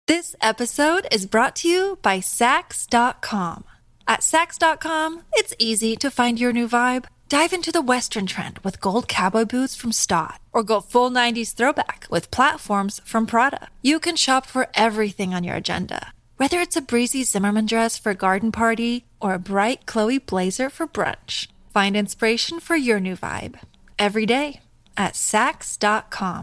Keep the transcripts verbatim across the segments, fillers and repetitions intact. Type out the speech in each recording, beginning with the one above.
This episode is brought to you by Sax dot com. At Sax dot com, it's easy to find your new vibe. Dive into the Western trend with gold cowboy boots from Stott, or go full nineties throwback with platforms from Prada. You can shop for everything on your agenda, whether it's a breezy Zimmermann dress for a garden party or a bright Chloe blazer for brunch. Find inspiration for your new vibe every day at Sax dot com.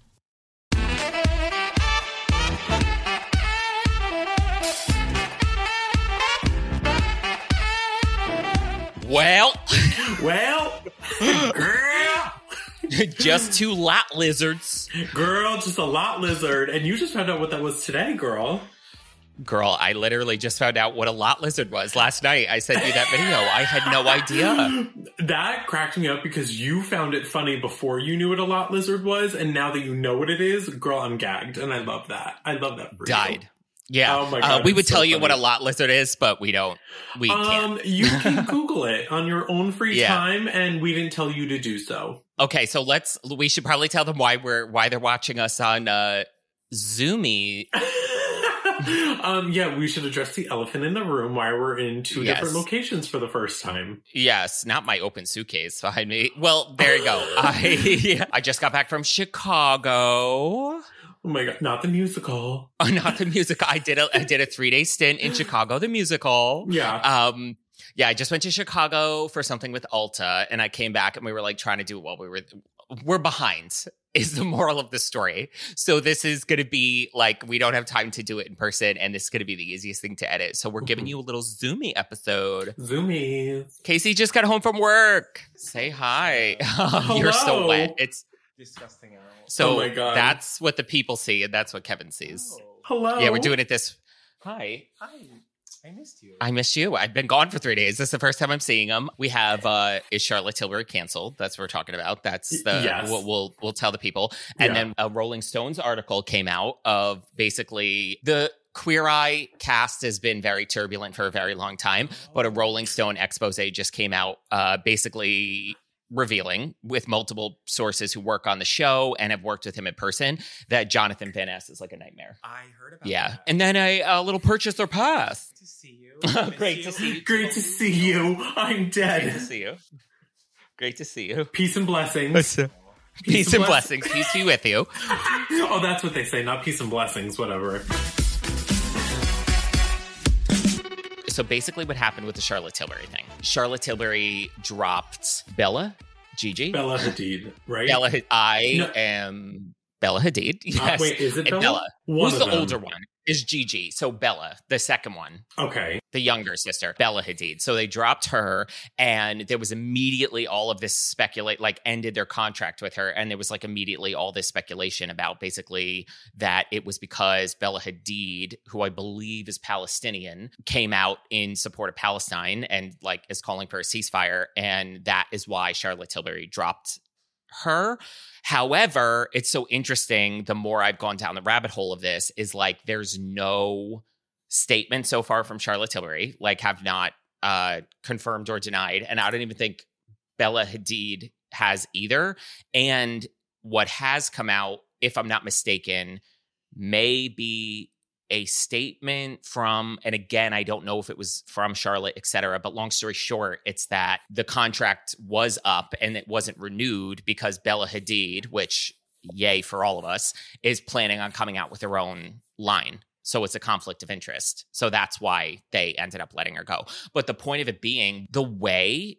Well, well, girl, just two lot lizards. Girl, just a lot lizard. And you just found out what that was today, girl. Girl, I literally just found out what a lot lizard was last night. I sent you that video. I had no idea. That cracked me up because you found it funny before you knew what a lot lizard was. And now that you know what it is, girl, I'm gagged. And I love that. I love that for Died. You. Yeah, oh my God, uh, we would so tell you funny. what a lot lizard is, but we don't. We um, can't. You can Google it on your own free Yeah. time, and we didn't tell you to do so. Okay, so let's. We should probably tell them why we're why they're watching us on uh, Zoomy. um, yeah, we should address the elephant in the room. Why we're in two Yes. different locations for the first time. Yes, not my open suitcase behind me. Well, there you go. I I just got back from Chicago. Oh my God, not the musical. Oh, not the musical. I did a I did a three day stint in Chicago, the musical. Yeah. Um, yeah, I just went to Chicago for something with Ulta, and I came back, and we were like trying to do it while we were we're behind. Is the moral of the story. So this is going to be like we don't have time to do it in person, and this is going to be the easiest thing to edit. So we're giving you a little Zoomy episode. Zoomies. Casey just got home from work. Say hi. You're so Hello. wet. It's Disgusting animal. so Oh my God. that's what the people see, and that's what Kevin sees. Oh. Hello. Yeah, we're doing it this. Hi. Hi. I missed you. I miss you. I've been gone for three days. This is the first time I'm seeing him. We have uh is Charlotte Tilbury canceled? That's what we're talking about. That's the Yes. we'll, we'll we'll tell the people. And Yeah. then a Rolling Stones article came out of basically the Queer Eye cast has been very turbulent for a very long time, but a Rolling Stone expose just came out uh basically revealing with multiple sources who work on the show and have worked with him in person that Jonathan Van Ness is like a nightmare. I heard about Yeah. that. And then a, a little purchase or pass. Good to see you. I miss Great you. to see you. Great to see you. I'm Great to dead. see you. Great to see you. Peace and blessings. Peace and blessings. Peace be with you. Oh, that's what they say, not peace and blessings, whatever. So basically what happened with the Charlotte Tilbury thing. Charlotte Tilbury dropped Bella, Gigi. Bella Hadid, right? Bella, I No. am Bella Hadid. Uh, Yes. wait, is it And Bella? One Who's of the them. older one? Is Gigi. So Bella, the second one. Okay. The younger sister, Bella Hadid. So they dropped her, and there was immediately all of this speculate, like ended their contract with her. And there was like immediately all this speculation about basically that it was because Bella Hadid, who I believe is Palestinian, came out in support of Palestine and like is calling for a ceasefire. And that is why Charlotte Tilbury dropped her. However, it's so interesting. The more I've gone down the rabbit hole of this is like, there's no statement so far from Charlotte Tilbury, like have not uh, confirmed or denied. And I don't even think Bella Hadid has either. And what has come out, if I'm not mistaken, may be a statement from, and again, I don't know if it was from Charlotte, et cetera, but long story short, it's that the contract was up and it wasn't renewed because Bella Hadid, which yay for all of us, is planning on coming out with her own line. So it's a conflict of interest. So that's why they ended up letting her go. But the point of it being the way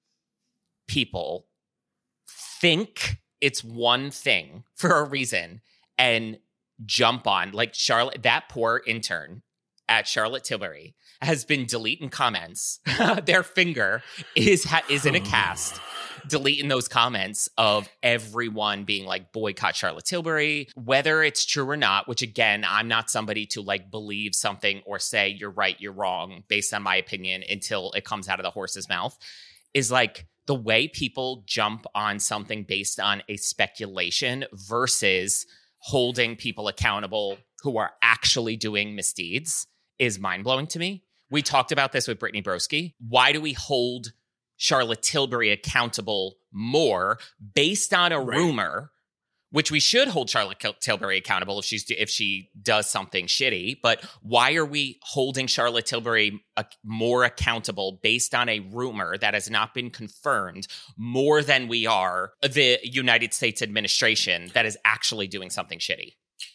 people think it's one thing for a reason and jump on, like Charlotte, that poor intern at Charlotte Tilbury has been deleting comments. Their finger is ha- is in a cast, deleting those comments of everyone being like, boycott Charlotte Tilbury, whether it's true or not, which again, I'm not somebody to like believe something or say you're right, you're wrong based on my opinion until it comes out of the horse's mouth, is like the way people jump on something based on a speculation versus holding people accountable who are actually doing misdeeds is mind-blowing to me. We talked about this with Brittany Broski. Why do we hold Charlotte Tilbury accountable more based on a Right. rumor which we should hold Charlotte Tilbury accountable if she's if she does something shitty. But why are we holding Charlotte Tilbury uh, more accountable based on a rumor that has not been confirmed more than we are the United States administration that is actually doing something shitty?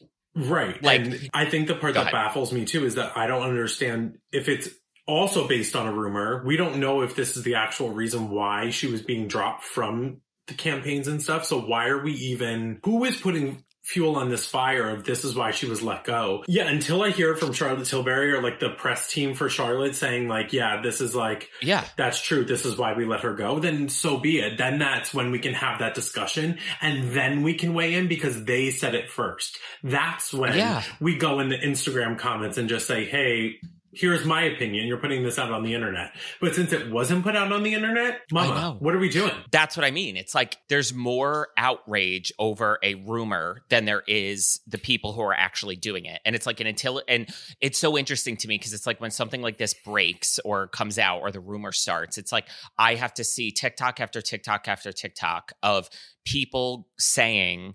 Right. Like, and I think the part that ahead. baffles me too is that I don't understand if it's also based on a rumor. We don't know if this is the actual reason why she was being dropped from the campaigns and stuff. So why are we even, who is putting fuel on this fire of this is why she was let go? Yeah, until I hear from Charlotte Tilbury or like the press team for Charlotte saying like, yeah, this is like, yeah, that's true, this is why we let her go, then so be it. Then that's when we can have that discussion and then we can weigh in because they said it first. That's when yeah. we go in the Instagram comments and just say, hey, here's my opinion. You're putting this out on the internet. But since it wasn't put out on the internet, mama, what are we doing? That's what I mean. It's like there's more outrage over a rumor than there is the people who are actually doing it. And it's like an until, and it's so interesting to me because it's like when something like this breaks or comes out or the rumor starts, it's like I have to see TikTok after TikTok after TikTok of people saying,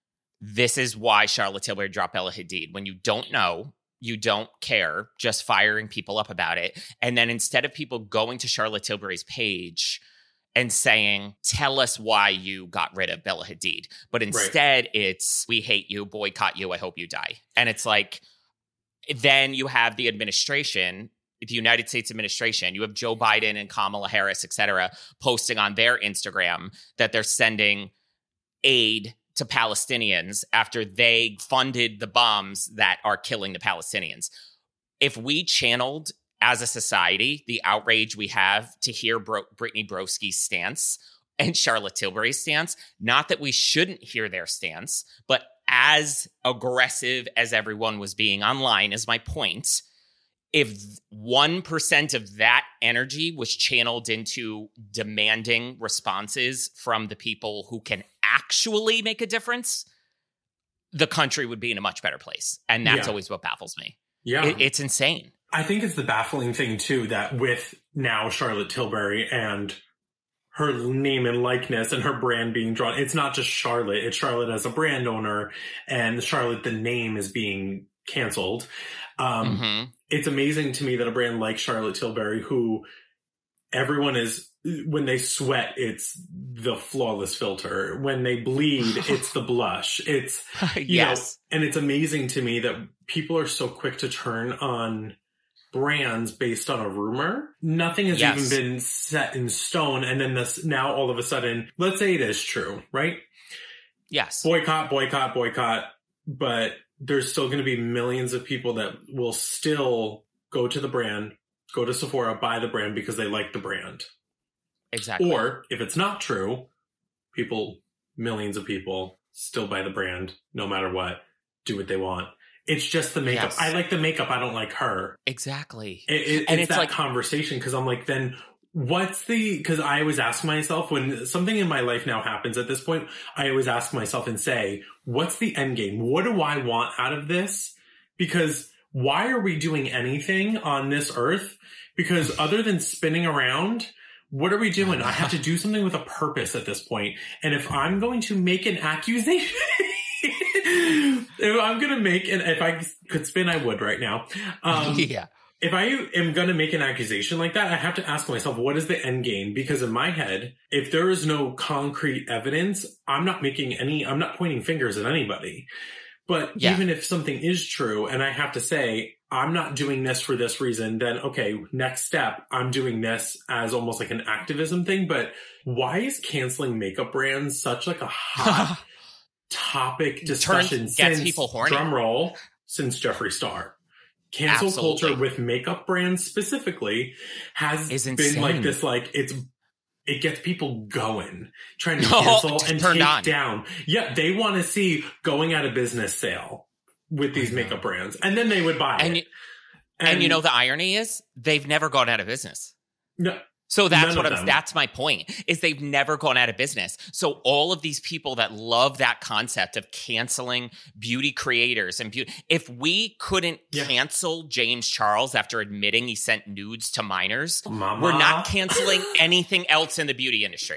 this is why Charlotte Tilbury dropped Bella Hadid. When you don't know, you don't care, just firing people up about it. And then instead of people going to Charlotte Tilbury's page and saying, tell us why you got rid of Bella Hadid, but instead right. it's, we hate you, boycott you, I hope you die. And it's like, then you have the administration, the United States administration, you have Joe Biden and Kamala Harris, et cetera, posting on their Instagram that they're sending aid to Palestinians after they funded the bombs that are killing the Palestinians. If we channeled as a society the outrage we have to hear Bro- Brittany Broski's stance and Charlotte Tilbury's stance, not that we shouldn't hear their stance, but as aggressive as everyone was being online is my point. If one percent of that energy was channeled into demanding responses from the people who can actually make a difference, the country would be in a much better place. And that's yeah. always what baffles me. Yeah. It, it's insane. I think it's the baffling thing, too, that with now Charlotte Tilbury and her name and likeness and her brand being drawn, it's not just Charlotte, it's Charlotte as a brand owner, and Charlotte, the name, is being canceled. Um, mm-hmm. It's amazing to me that a brand like Charlotte Tilbury, who everyone is, when they sweat, it's the flawless filter. When they bleed, it's the blush. It's, you yes. know, and it's amazing to me that people are so quick to turn on brands based on a rumor. Nothing has yes. even been set in stone. And then this, now all of a sudden, let's say it is true, right? Yes. Boycott, boycott, boycott. But there's still going to be millions of people that will still go to the brand, go to Sephora, buy the brand because they like the brand. Exactly. Or if it's not true, people, millions of people still buy the brand no matter what, do what they want. It's just the makeup. Yes. I like the makeup. I don't like her. Exactly. It, it, and it's, it's that like conversation because I'm like, then what's the, because I always ask myself when something in my life now happens at this point, I always ask myself and say, what's the end game? What do I want out of this? Because why are we doing anything on this earth? Because other than spinning around, what are we doing? I have to do something with a purpose at this point. And if I'm going to make an accusation, if I'm going to make an, if I could spin, I would right now. Um, yeah. If I am going to make an accusation like that, I have to ask myself, what is the end game? Because in my head, if there is no concrete evidence, I'm not making any, I'm not pointing fingers at anybody. But yeah. even if something is true and I have to say, I'm not doing this for this reason, then okay, next step, I'm doing this as almost like an activism thing. But why is canceling makeup brands such like a hot topic discussion Turns, since, gets people horny. Drum roll, since Jeffree Star? Cancel Absolutely. culture with makeup brands specifically has is been insane. like this, like it's, it gets people going, trying to No, cancel and take on. down. Yeah, they want to see going out of business sale with these makeup brands. And then they would buy and it. You, and, and you know, the irony is they've never gone out of business. No. So that's None what of I'm, them. that's my point, is they've never gone out of business. So all of these people that love that concept of canceling beauty creators and beauty, if we couldn't Yeah. cancel James Charles after admitting he sent nudes to minors, Mama. we're not canceling anything else in the beauty industry.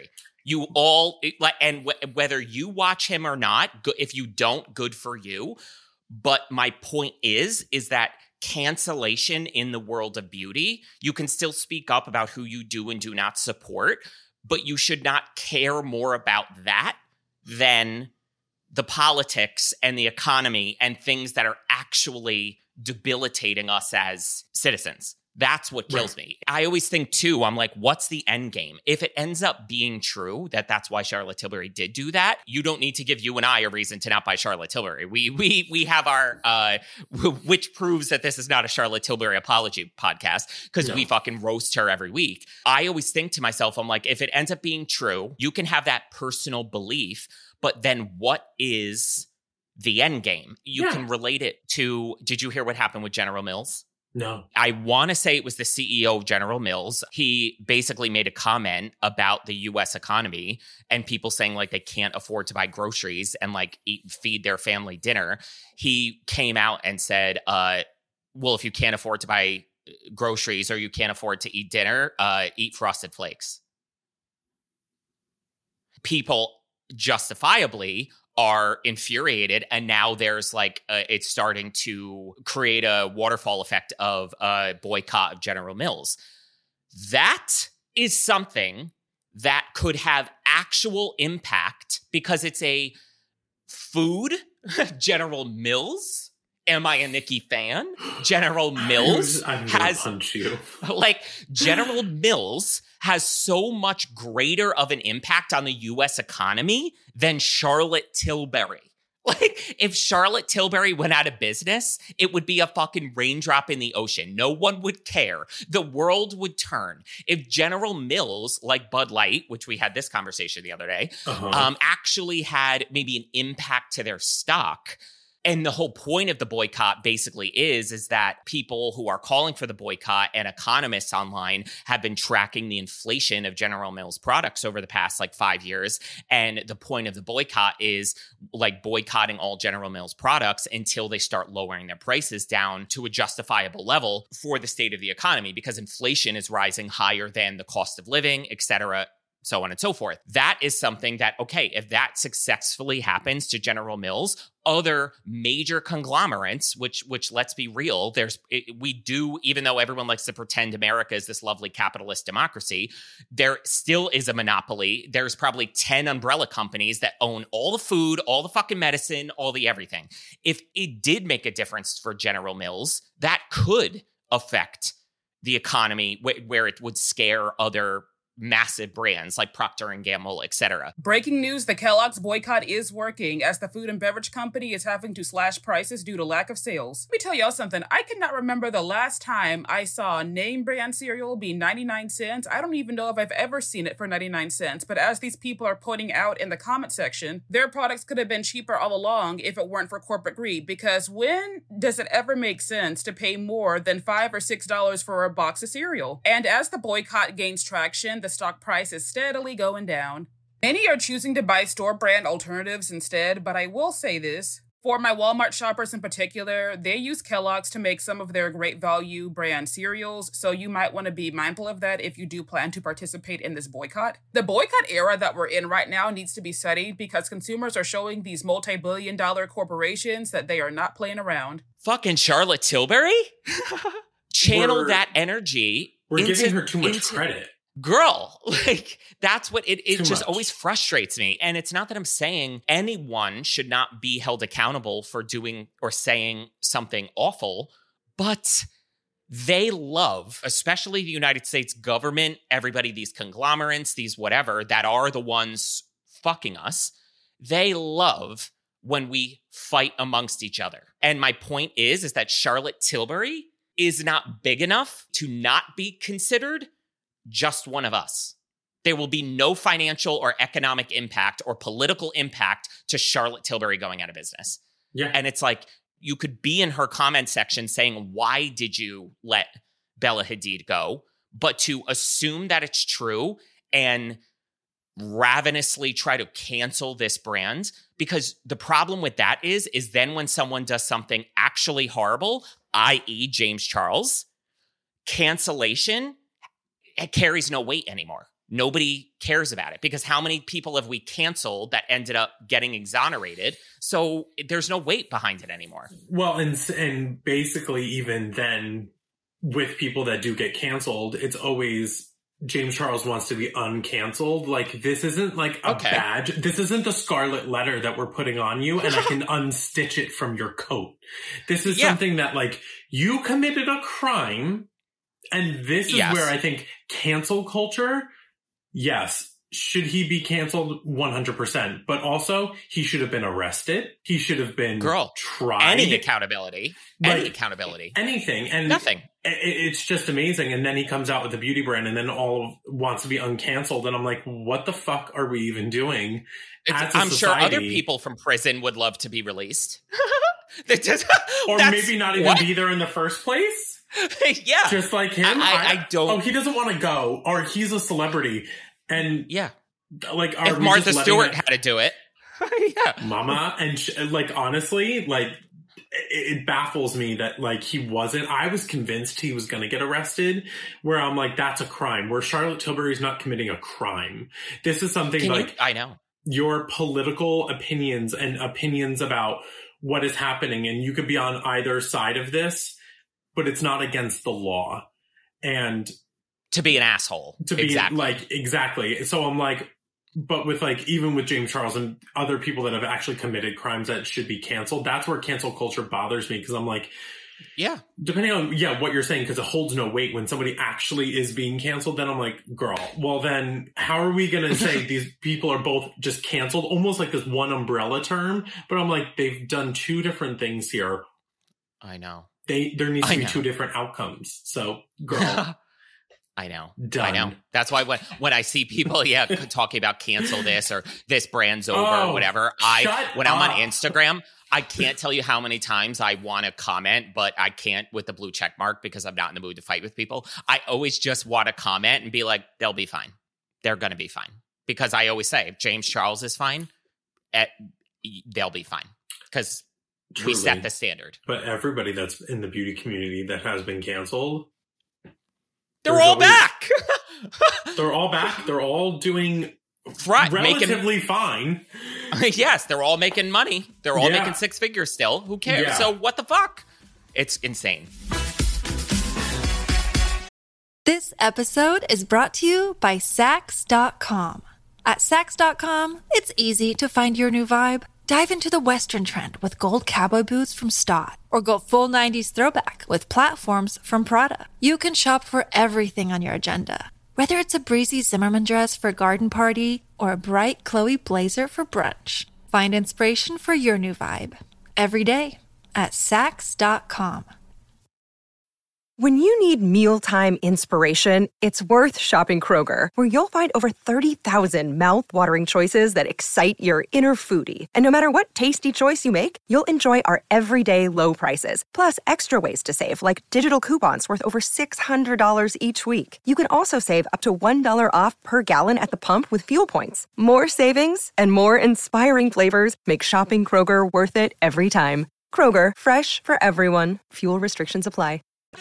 You all, like, and w- whether you watch him or not, go- if you don't, good for you. But my point is, is that cancellation in the world of beauty, you can still speak up about who you do and do not support, but you should not care more about that than the politics and the economy and things that are actually debilitating us as citizens. That's what kills right. me. I always think, too, I'm like, what's the end game? If it ends up being true that that's why Charlotte Tilbury did do that, you don't need to give you and I a reason to not buy Charlotte Tilbury. We we we have our, uh, which proves that this is not a Charlotte Tilbury apology podcast because no. we fucking roast her every week. I always think to myself, I'm like, if it ends up being true, you can have that personal belief, but then what is the end game? You yeah. can relate it to, did you hear what happened with General Mills? No. I want to say it was the C E O of General Mills. He basically made a comment about the U S economy and people saying like they can't afford to buy groceries and like eat, feed their family dinner. He came out and said, uh, well, if you can't afford to buy groceries or you can't afford to eat dinner, uh, eat Frosted Flakes. People justifiably are infuriated, and now there's like uh, it's starting to create a waterfall effect of a boycott of General Mills. That is something that could have actual impact because it's a food. General Mills. Am I a Nicki fan? General Mills I'm has punch you. like General Mills has so much greater of an impact on the U S economy than Charlotte Tilbury. Like, if Charlotte Tilbury went out of business, it would be a fucking raindrop in the ocean. No one would care. The world would turn. If General Mills, like Bud Light, which we had this conversation the other day, uh-huh. um, actually had maybe an impact to their stock. And the whole point of the boycott basically is, is that people who are calling for the boycott and economists online have been tracking the inflation of General Mills products over the past like five years. And the point of the boycott is like boycotting all General Mills products until they start lowering their prices down to a justifiable level for the state of the economy, because inflation is rising higher than the cost of living, et cetera, so on and so forth. That is something that, okay, if that successfully happens to General Mills, other major conglomerates, which, which let's be real, there's, it, we do, even though everyone likes to pretend America is this lovely capitalist democracy, there still is a monopoly. There's probably ten umbrella companies that own all the food, all the fucking medicine, all the everything. If it did make a difference for General Mills, that could affect the economy wh- where it would scare other massive brands like Procter and Gamble, et cetera. Breaking news, the Kellogg's boycott is working as the food and beverage company is having to slash prices due to lack of sales. Let me tell y'all something. I cannot remember the last time I saw name brand cereal be ninety-nine cents. I don't even know if I've ever seen it for ninety-nine cents, but as these people are pointing out in the comment section, their products could have been cheaper all along if it weren't for corporate greed, because when does it ever make sense to pay more than five or six dollars for a box of cereal? And as the boycott gains traction, the stock price is steadily going down. Many are choosing to buy store brand alternatives instead, but I will say this. For my Walmart shoppers in particular, they use Kellogg's to make some of their great value brand cereals, so you might want to be mindful of that if you do plan to participate in this boycott. The boycott era that we're in right now needs to be studied because consumers are showing these multi-billion dollar corporations that they are not playing around. Fucking Charlotte Tilbury? Channel We're- that energy. We're into, giving her too much into, credit. Girl, like that's what it, it Too just much. always frustrates me. And it's not that I'm saying anyone should not be held accountable for doing or saying something awful, but they love, especially the United States government, everybody, these conglomerates, these whatever, that are the ones fucking us. They love when we fight amongst each other. And my point is, is that Charlotte Tilbury is not big enough to not be considered just one of us. There will be no financial or economic impact or political impact to Charlotte Tilbury going out of business. Yeah. And it's like, you could be in her comment section saying, why did you let Bella Hadid go? But to assume that it's true and ravenously try to cancel this brand, because the problem with that is, is then when someone does something actually horrible, that is. James Charles, cancellation, it carries no weight anymore. nobody cares about it because how many people have we canceled that ended up getting exonerated? So there's no weight behind it anymore. Well, and and basically even then with people that do get canceled, it's always James Charles wants to be uncanceled. Like, this isn't like a Okay. badge. This isn't the scarlet letter that we're putting on you and I can unstitch it from your coat. This is Yeah. something that, like, you committed a crime, and this is Yes. where I think cancel culture, yes, should he be canceled? one hundred percent. But also, he should have been arrested. He should have been Girl, tried. Any accountability. Like, any accountability. Anything. And Nothing. it, it's just amazing. And then he comes out with a beauty brand and then all of, wants to be uncanceled. And I'm like, what the fuck are we even doing? It's- as a I'm sure society? other people from prison would love to be released. That just- Or that's- maybe not even what? be there in the first place. Yeah. Just like him. I- I- I don't- Oh, he doesn't want to go. Or he's a celebrity. And Yeah. like, are If we Martha just letting Stewart that- had to do it. Yeah. Mama, and sh- like, honestly, like, it, it baffles me that, like, he wasn't. I was convinced he was going to get arrested, where I'm like, that's a crime. Where Charlotte Tilbury's not committing a crime. This is something Can like you, I know. your political opinions and opinions about what is happening, and you could be on either side of this, but it's not against the law. And To be an asshole. to be exactly. like, exactly. So I'm like, but with like, even with James Charles and other people that have actually committed crimes that should be canceled, that's where cancel culture bothers me. Cause I'm like, Yeah. depending on, yeah, what you're saying, cause it holds no weight when somebody actually is being canceled, then I'm like, girl, well then how are we going to say these people are both just canceled? Almost like this one umbrella term. But I'm like, they've done two different things here. I know. They, there needs to I be know. two different outcomes. So girl, I know. done. I know. That's why when when I see people, yeah, talking about cancel this or this brand's over Oh, or whatever, I shut when I'm on up. Instagram, I can't tell you how many times I want to comment, but I can't with the blue check mark because I'm not in the mood to fight with people. I always just want to comment and be like, they'll be fine. They're going to be fine. Because I always say, if James Charles is fine, eh, they'll be fine. Because we Truly. set the standard. But everybody that's in the beauty community that has been canceled, They're There's all always- back. they're all back. They're all doing right. Making, relatively fine. yes, they're all making money. They're all Yeah. making six figures still. Who cares? Yeah. So what the fuck? It's insane. This episode is brought to you by Sax dot com. At Sax dot com, it's easy to find your new vibe. Dive into the Western trend with gold cowboy boots from Stott, or go full nineties throwback with platforms from Prada. You can shop for everything on your agenda, whether it's a breezy Zimmermann dress for a garden party or a bright Chloe blazer for brunch. Find inspiration for your new vibe every day at Sax dot com. When you need mealtime inspiration, it's worth shopping Kroger, where you'll find over thirty thousand mouth-watering choices that excite your inner foodie. And no matter what tasty choice you make, you'll enjoy our everyday low prices, plus extra ways to save, like digital coupons worth over six hundred dollars each week. You can also save up to one dollar off per gallon at the pump with fuel points. More savings and more inspiring flavors make shopping Kroger worth it every time. Kroger, fresh for everyone. Fuel restrictions apply.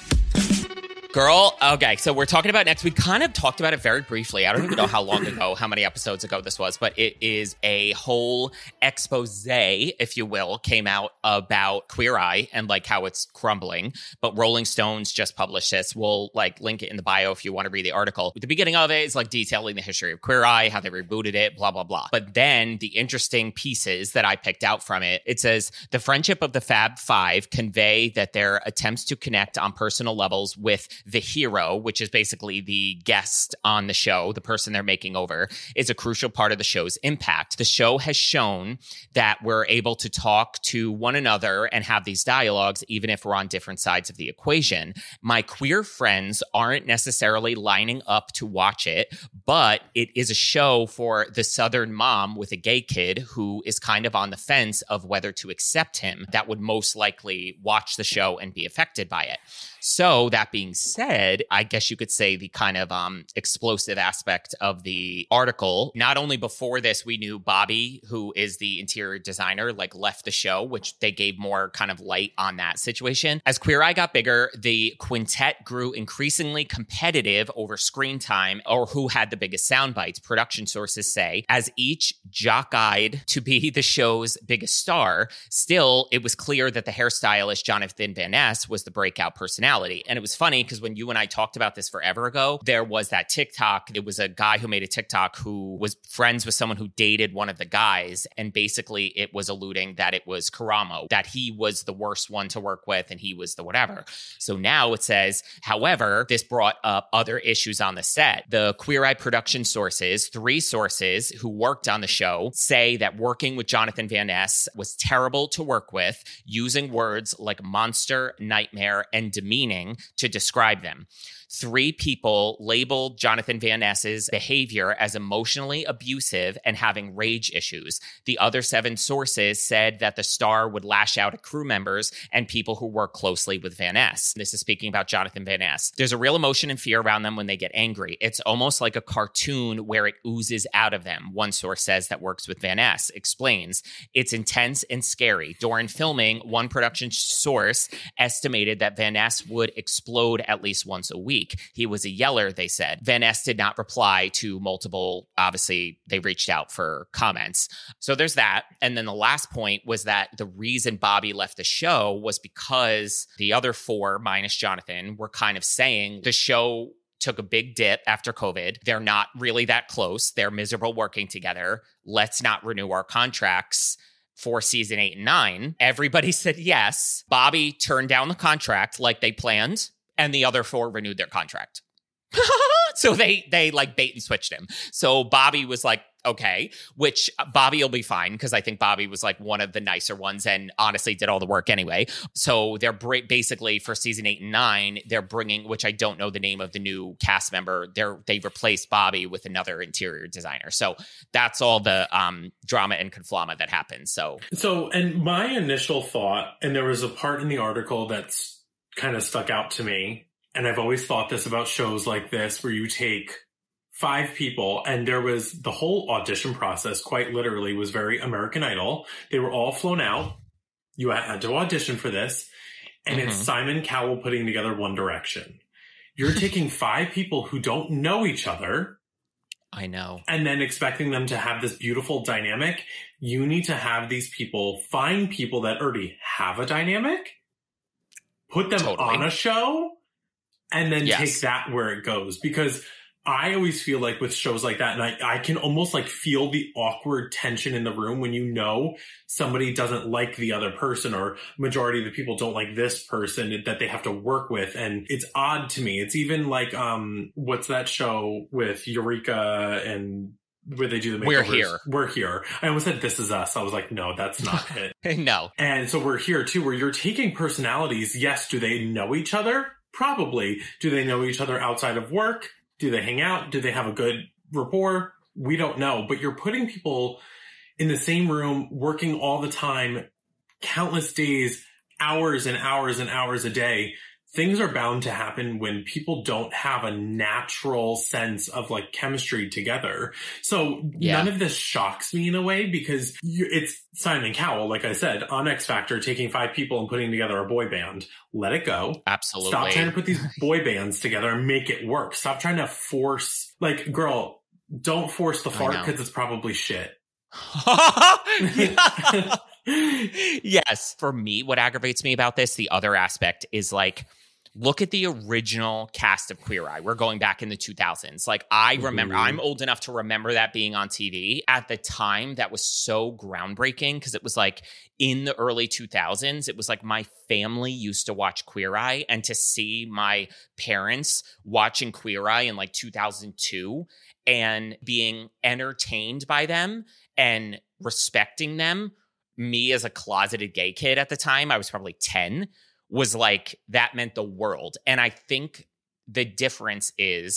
Girl, okay, so we're talking about next. We kind of talked about it very briefly. I don't even know how long ago, how many episodes ago this was, but it is a whole expose, if you will, came out about Queer Eye and like how it's crumbling. But Rolling Stones just published this. We'll like link it in the bio if you want to read the article. The beginning of it is like detailing the history of Queer Eye, how they rebooted it, blah, blah, blah. But then the interesting pieces that I picked out from it, it says the friendship of the Fab Five convey that their attempts to connect on personal levels with the hero, which is basically the guest on the show, the person they're making over, is a crucial part of the show's impact. The show has shown that we're able to talk to one another and have these dialogues, even if we're on different sides of the equation. My queer friends aren't necessarily lining up to watch it, but it is a show for the Southern mom with a gay kid who is kind of on the fence of whether to accept him, that would most likely watch the show and be affected by it. So that being said, said, I guess you could say the kind of um, explosive aspect of the article, not only before this, we knew Bobby, who is the interior designer, like left the show, which they gave more kind of light on that situation. As Queer Eye got bigger, the quintet grew increasingly competitive over screen time or who had the biggest sound bites, production sources say. As each jock-eyed to be the show's biggest star, still, it was clear that the hairstylist Jonathan Van Ness was the breakout personality. And it was funny because when you and I talked about this forever ago, there was that TikTok. It was a guy who made a TikTok who was friends with someone who dated one of the guys. And basically it was alluding that it was Karamo, that he was the worst one to work with and he was the whatever. So now it says, however, this brought up other issues on the set. The Queer Eye production sources, three sources who worked on the show, say that working with Jonathan Van Ness was terrible to work with, using words like monster, nightmare, and demeaning to describe them. Three people labeled Jonathan Van Ness's behavior as emotionally abusive and having rage issues. The other seven sources said that the star would lash out at crew members and people who work closely with Van Ness. This is speaking about Jonathan Van Ness. There's a real emotion and fear around them when they get angry. It's almost like a cartoon where it oozes out of them. One source says that works with Van Ness explains it's intense and scary. During filming, one production source estimated that Van Ness would explode at least once a week. He was a yeller, they said. Van Ness did not reply to multiple, obviously, they reached out for comments. So there's that. And then the last point was that the reason Bobby left the show was because the other four, minus Jonathan, were kind of saying the show took a big dip after COVID. They're not really that close. They're miserable working together. Let's not renew our contracts for season eight and nine. Everybody said yes. Bobby turned down the contract like they planned. And the other four renewed their contract. So they they like bait and switched him. So Bobby was like, okay, which Bobby will be fine because I think Bobby was like one of the nicer ones and honestly did all the work anyway. So they're br- basically for season eight and nine, they're bringing, which I don't know the name of the new cast member. They're they replaced Bobby with another interior designer. So that's all the um, drama and conflama that happened. So so and my initial thought, and there was a part in the article that's kind of stuck out to me. And I've always thought this about shows like this, where you take five people, and there was the whole audition process, quite literally, was very American Idol. They were all flown out. You had to audition for this. And mm-hmm. it's Simon Cowell putting together One Direction. You're taking five people who don't know each other. I know. And then expecting them to have this beautiful dynamic. You need to have these people find people that already have a dynamic, put them totally. on a show, and then yes. take that where it goes. Because I always feel like with shows like that, and I, I can almost like feel the awkward tension in the room when you know somebody doesn't like the other person, or majority of the people don't like this person that they have to work with. And it's odd to me. It's even like, um, what's that show with Eureka and where they do the makeovers? We're Here. We're Here. I almost said This Is Us. I was like, no, that's not it. No. And so We're Here too, where you're taking personalities. Yes. Do they know each other? Probably. Do they know each other outside of work? Do they hang out? Do they have a good rapport? We don't know. But you're putting people in the same room, working all the time, countless days, hours and hours and hours a day. Things are bound to happen when people don't have a natural sense of like chemistry together. So yeah. none of this shocks me in a way, because you, it's Simon Cowell, like I said, on X Factor, taking five people and putting together a boy band. Let it go. Absolutely. Stop trying to put these boy bands together and make it work. Stop trying to force, like, girl, don't force the fart because it's probably shit. Yes. For me, what aggravates me about this, the other aspect is like, look at the original cast of Queer Eye. We're going back in the two thousands. Like, I remember, mm-hmm. I'm old enough to remember that being on T V. At the time, that was so groundbreaking because it was like in the early two thousands, it was like my family used to watch Queer Eye, and to see my parents watching Queer Eye in like two thousand two and being entertained by them and respecting them, me as a closeted gay kid at the time, I was probably ten, was like, that meant the world. And I think the difference is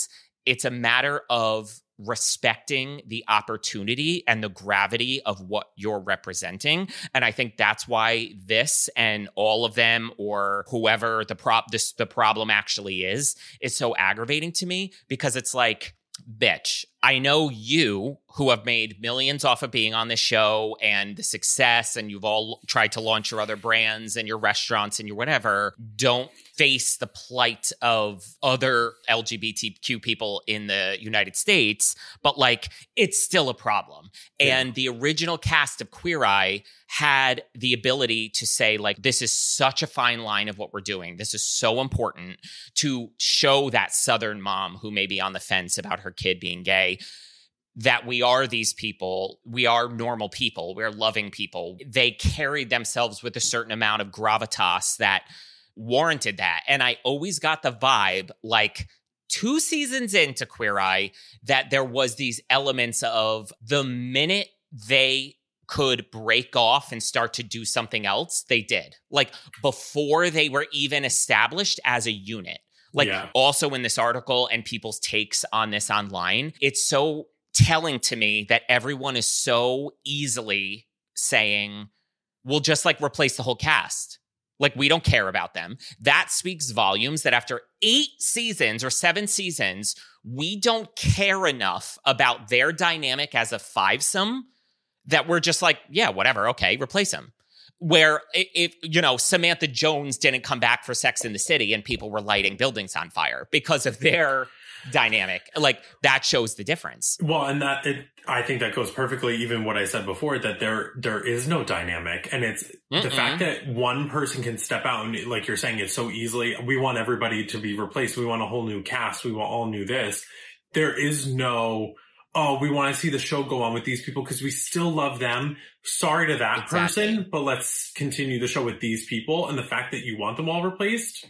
it's a matter of respecting the opportunity and the gravity of what you're representing. And I think that's why this and all of them, or whoever the prop this the problem actually is, is so aggravating to me, because it's like, bitch, I know you, who have made millions off of being on this show and the success, and you've all tried to launch your other brands and your restaurants and your whatever, don't face the plight of other L G B T Q people in the United States, but like, it's still a problem. Yeah. And the original cast of Queer Eye had the ability to say, like, this is such a fine line of what we're doing. This is so important to show that Southern mom who may be on the fence about her kid being gay, that we are these people, we are normal people, we're loving people. They carried themselves with a certain amount of gravitas that warranted that. And I always got the vibe, like two seasons into Queer Eye, that there was these elements of the minute they could break off and start to do something else, they did. Like before they were even established as a unit. Like yeah. Also in this article and people's takes on this online, it's so telling to me that everyone is so easily saying, we'll just like replace the whole cast. Like, we don't care about them. That speaks volumes that after eight seasons or seven seasons, we don't care enough about their dynamic as a fivesome that we're just like, yeah, whatever. Okay, replace them. Where if, you know, Samantha Jones didn't come back for Sex in the City and people were lighting buildings on fire because of their dynamic. Like, that shows the difference. Well, and that it, I think that goes perfectly, even what I said before, that there there is no dynamic. And it's Mm-mm. the fact that one person can step out and, like you're saying, it's so easily, we want everybody to be replaced. We want a whole new cast. We want all new this. There is no, oh, we want to see the show go on with these people because we still love them. Sorry to that exactly. person, but let's continue the show with these people. And the fact that you want them all replaced,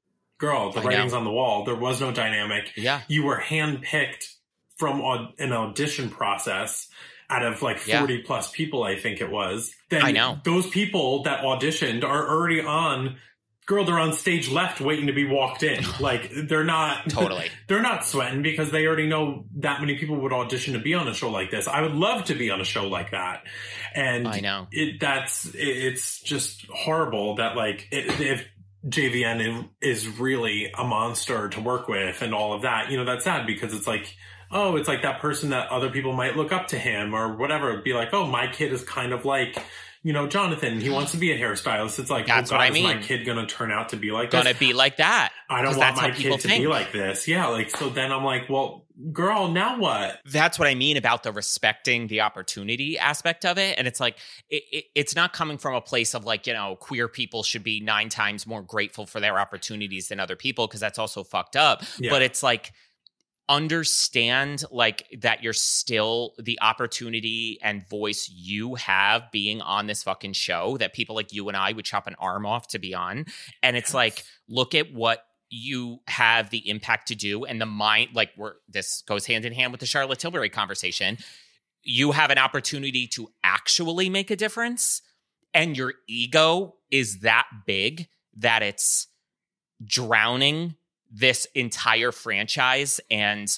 girl, the I writing's know. on the wall. There was no dynamic. Yeah. You were handpicked from aud- an audition process out of like forty yeah. plus people, I think it was. Then I know. Those people that auditioned are already on, girl, they're on stage left waiting to be walked in. Like, they're not, totally. They're not sweating because they already know that many people would audition to be on a show like this. I would love to be on a show like that. And I know. It, that's, it, it's just horrible that, like, it, if J V N is really a monster to work with and all of that, you know, that's sad because it's like, oh, it's like that person that other people might look up to him or whatever. It'd be like, oh, my kid is kind of like, you know, Jonathan, he wants to be a hairstylist. It's like, that's oh God, what I mean. Is my kid going to turn out to be like this? Going to be like that. I don't want my kid to think. be like this. Yeah. Like, so then I'm like, well, girl, now what? That's what I mean about the respecting the opportunity aspect of it. And it's like, it, it, it's not coming from a place of like, you know, queer people should be nine times more grateful for their opportunities than other people, because that's also fucked up. Yeah. But it's like, understand like that you're still the opportunity and voice you have being on this fucking show that people like you and I would chop an arm off to be on. And it's yes. like, look at what you have the impact to do and the mind, like we're, this goes hand in hand with the Charlotte Tilbury conversation. You have an opportunity to actually make a difference, and your ego is that big that it's drowning this entire franchise and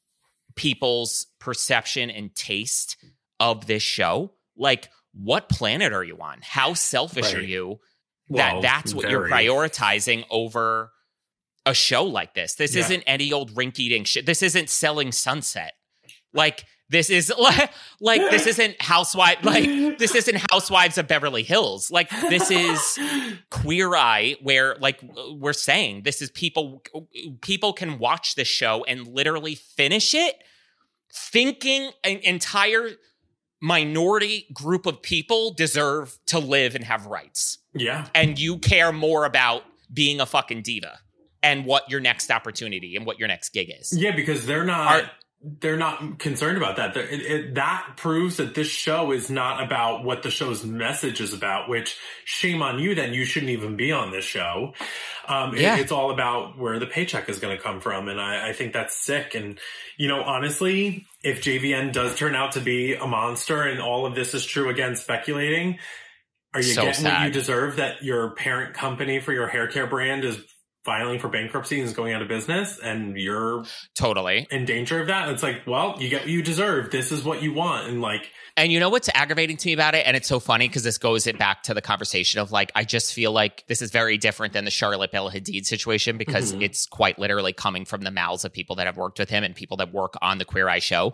people's perception and taste of this show. Like, what planet are you on? How selfish right. are you that well, that's what very. you're prioritizing over a show like this? This yeah. isn't any old rink-eating shit. This isn't Selling Sunset. Like, this is like, like this isn't Housewives. Like, this isn't Housewives of Beverly Hills. Like, this is Queer Eye, where, like we're saying, this is people. People can watch this show and literally finish it, thinking an entire minority group of people deserve to live and have rights. Yeah, and you care more about being a fucking diva and what your next opportunity and what your next gig is. Yeah, because they're not. Are, They're not concerned about that. It, it, that proves that this show is not about what the show's message is about, which shame on you, then you shouldn't even be on this show. Um, yeah. it, it's all about where the paycheck is going to come from. And I, I think that's sick. And, you know, honestly, if J V N does turn out to be a monster and all of this is true, again, speculating, are you so getting sad. What you deserve, that your parent company for your hair care brand is filing for bankruptcy and is going out of business, and you're totally in danger of that. It's like, well, you get what you deserve. This is what you want. And like, and you know what's aggravating to me about it? And it's so funny because this goes it back to the conversation of like, I just feel like this is very different than the Charlotte Bella Hadid situation because mm-hmm. it's quite literally coming from the mouths of people that have worked with him and people that work on the Queer Eye show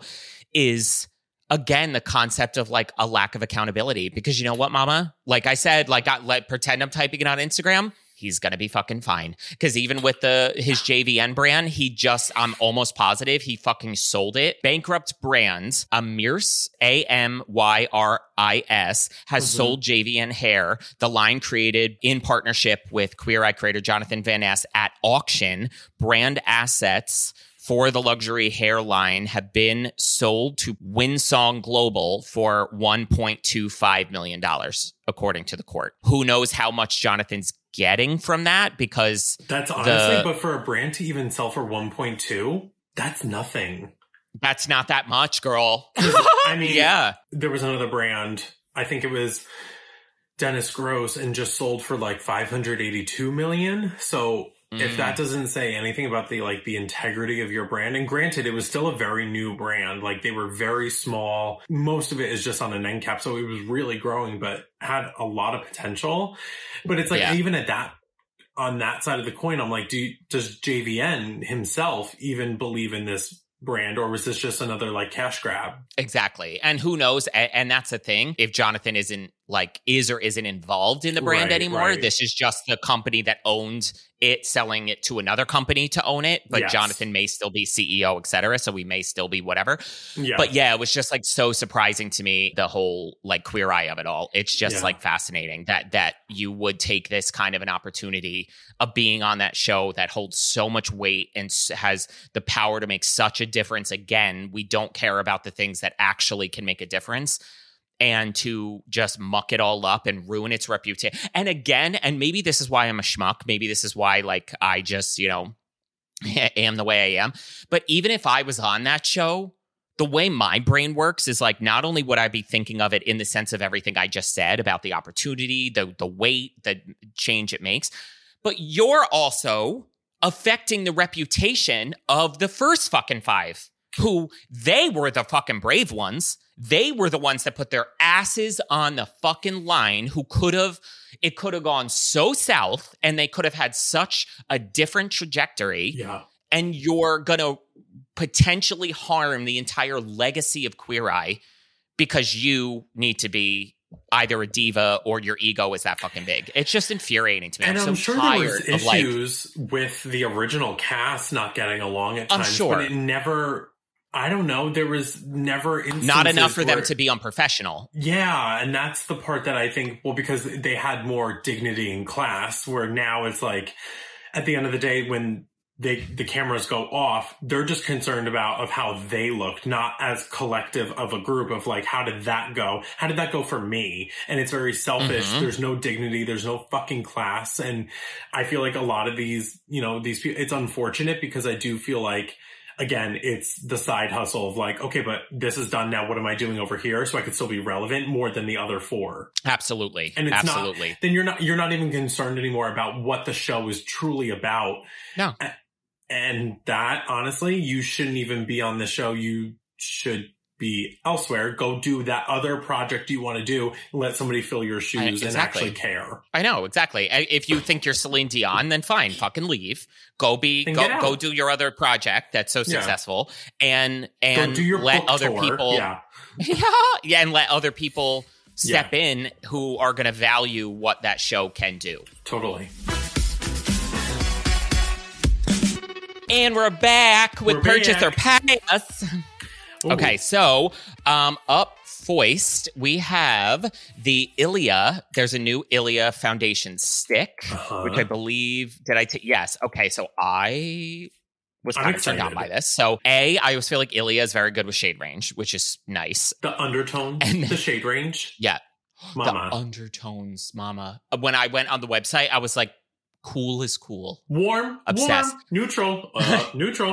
is, again, the concept of like a lack of accountability. Because you know what, mama? Like I said, like I, let pretend I'm typing it on Instagram. He's going to be fucking fine. Because even with the his J V N brand, he just, I'm almost positive, he fucking sold it. Bankrupt Brands, Amyris, A M Y R I S, has mm-hmm. sold J V N Hair, the line created in partnership with Queer Eye creator Jonathan Van Ness at auction. Brand assets for the luxury hair line have been sold to Winsong Global for one point two five million dollars, according to the court. Who knows how much Jonathan's getting from that? Because that's honestly, the, but for a brand to even sell for one point two, that's nothing. That's not that much, girl. I mean, yeah. There was another brand, I think it was Dennis Gross, and just sold for like five hundred eighty-two million. So mm. if that doesn't say anything about the like the integrity of your brand, and granted, it was still a very new brand. Like they were very small. Most of it is just on an end cap, so it was really growing, but had a lot of potential. But it's like yeah. even at that, on that side of the coin, I'm like, do you, does J V N himself even believe in this brand, or was this just another like cash grab? Exactly. And who knows? And, and that's the thing. If Jonathan isn't like is or isn't involved in the brand right, anymore, right. this is just the company that owned it selling it to another company to own it. But yes. Jonathan may still be C E O, et cetera. So we may still be whatever. Yeah. But yeah, it was just like so surprising to me, the whole like Queer Eye of it all. It's just yeah. like fascinating that that you would take this kind of an opportunity of being on that show that holds so much weight and has the power to make such a difference. Again, we don't care about the things that actually can make a difference. And to just muck it all up and ruin its reputation. And again, and maybe this is why I'm a schmuck. Maybe this is why, like, I just, you know, am the way I am. But even if I was on that show, the way my brain works is like, not only would I be thinking of it in the sense of everything I just said about the opportunity, the the weight, the change it makes, but you're also affecting the reputation of the first fucking five, who they were the fucking brave ones. They were the ones that put their asses on the fucking line, who could have, it could have gone so south and they could have had such a different trajectory. Yeah. And you're going to potentially harm the entire legacy of Queer Eye because you need to be either a diva or your ego is that fucking big. It's just infuriating to me. And I'm, I'm so sure tired there was of issues like, with the original cast not getting along at I'm times, sure. but it never... I don't know. There was never instances not enough for where, them to be unprofessional. Yeah, and that's the part that I think, well, because they had more dignity in class, where now it's like, at the end of the day, when they the cameras go off, they're just concerned about of how they looked, not as collective of a group of like, how did that go? How did that go for me? And it's very selfish. Mm-hmm. There's no dignity. There's no fucking class. And I feel like a lot of these, you know, these people, it's unfortunate because I do feel like, again, it's the side hustle of like, okay, but this is done now. What am I doing over here? So I could still be relevant more than the other four. Absolutely. And it's Absolutely. not, then you're not, you're not even concerned anymore about what the show is truly about. No. And that, honestly, you shouldn't even be on the show. You should be elsewhere. Go do that other project you want to do. And let somebody fill your shoes I, exactly. and actually care. I know, exactly. If you think you're Celine Dion, then fine, fucking leave. Go be go go do your other project that's so successful, yeah. and and go do your let other tour. people, yeah, yeah, yeah, and let other people step yeah. in who are going to value what that show can do. Totally. And we're back with we're Purchase back. or Pass. Ooh. Okay, so um, up foist, we have the Ilia. There's a new Ilia Foundation stick, uh-huh. which I believe, did I take? Yes. Okay, so I was kind of turned on by this. So A, I always feel like Ilia is very good with shade range, which is nice. The undertones, and the shade range. Yeah. Mama. The undertones, mama. When I went on the website, I was like, cool is cool. Warm, obsessed, warm, neutral, uh, neutral.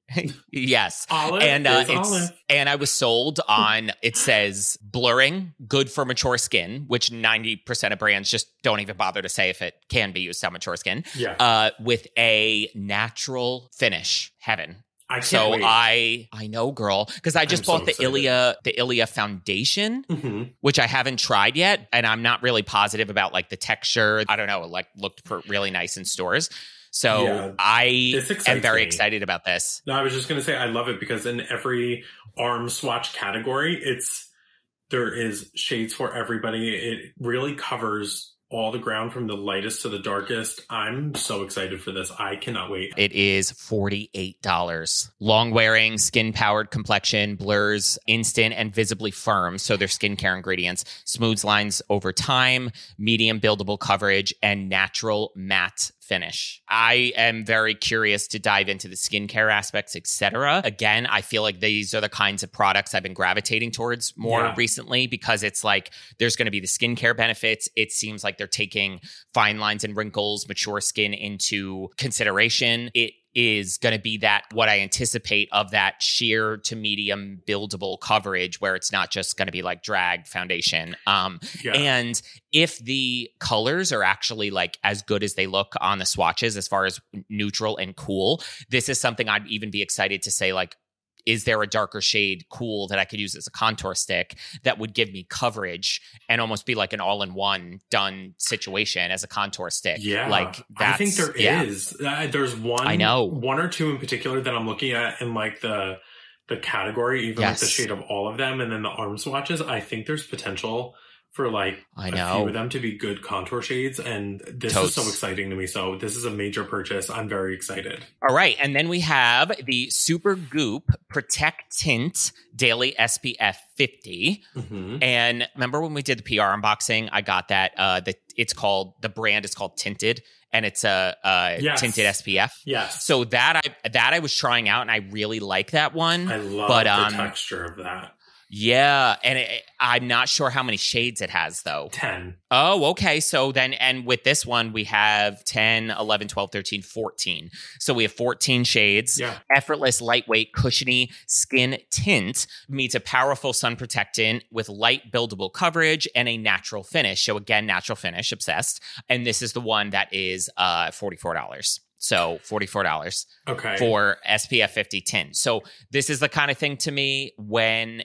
Yes. Olive and uh, is it's olive. and I was sold on it says blurring, good for mature skin, which ninety percent of brands just don't even bother to say if it can be used on mature skin. Yeah. Uh, with a natural finish. Heaven. I can't so wait. I I know, girl, because I just I'm so bought the excited. Ilia the Ilia foundation, Mm-hmm. which I haven't tried yet, and I'm not really positive about like the texture. I don't know, it like looked pr- really nice in stores. So Yeah, I this am excites very me. excited about this. No, I was just going to say I love it because in every arm swatch category, it's there is shades for everybody. It really covers all the ground from the lightest to the darkest. I'm so excited for this. I cannot wait. It is forty-eight dollars. Long wearing, skin powered complexion, blurs instant and visibly firm. So their skincare ingredients, smooths lines over time, medium buildable coverage, and natural matte finish. I am very curious to dive into the skincare aspects, et cetera. Again, I feel like these are the kinds of products I've been gravitating towards more Yeah. recently because it's like there's going to be the skincare benefits. It seems like they're taking fine lines and wrinkles, mature skin into consideration. It is going to be that what I anticipate of that sheer to medium buildable coverage where it's not just going to be like drag foundation. Um, Yeah. And if the colors are actually like as good as they look on the swatches as far as neutral and cool, this is something I'd even be excited to say like, is there a darker shade cool that I could use as a contour stick that would give me coverage and almost be like an all-in-one done situation as a contour stick? Yeah, like that's, I think there yeah. is. Uh, there's one. I know. one or two in particular that I'm looking at in like the the category, even Yes. like the shade of all of them, and then the arm swatches. I think there's potential for like I a know. few of them to be good contour shades, and this Totes. is so exciting to me. So this is a major purchase. I'm very excited. All right. And then we have the Super Goop Protect Tint Daily S P F fifty. Mm-hmm. And remember when we did the P R unboxing, I got that. Uh, the, it's called, the brand is called Tinted, and it's a, a Yes. tinted S P F. Yes. So that I that I was trying out, and I really like that one. I love but, the um, texture of that. Yeah. And it, I'm not sure how many shades it has, though. ten. Oh, okay. So then, and with this one, we have ten, eleven, twelve, thirteen, fourteen. So we have fourteen shades. Yeah. Effortless, lightweight, cushiony skin tint meets a powerful sun protectant with light buildable coverage and a natural finish. So again, natural finish, obsessed. And this is the one that is uh, forty-four dollars. So forty-four dollars Okay. for S P F fifty tint. So this is the kind of thing to me when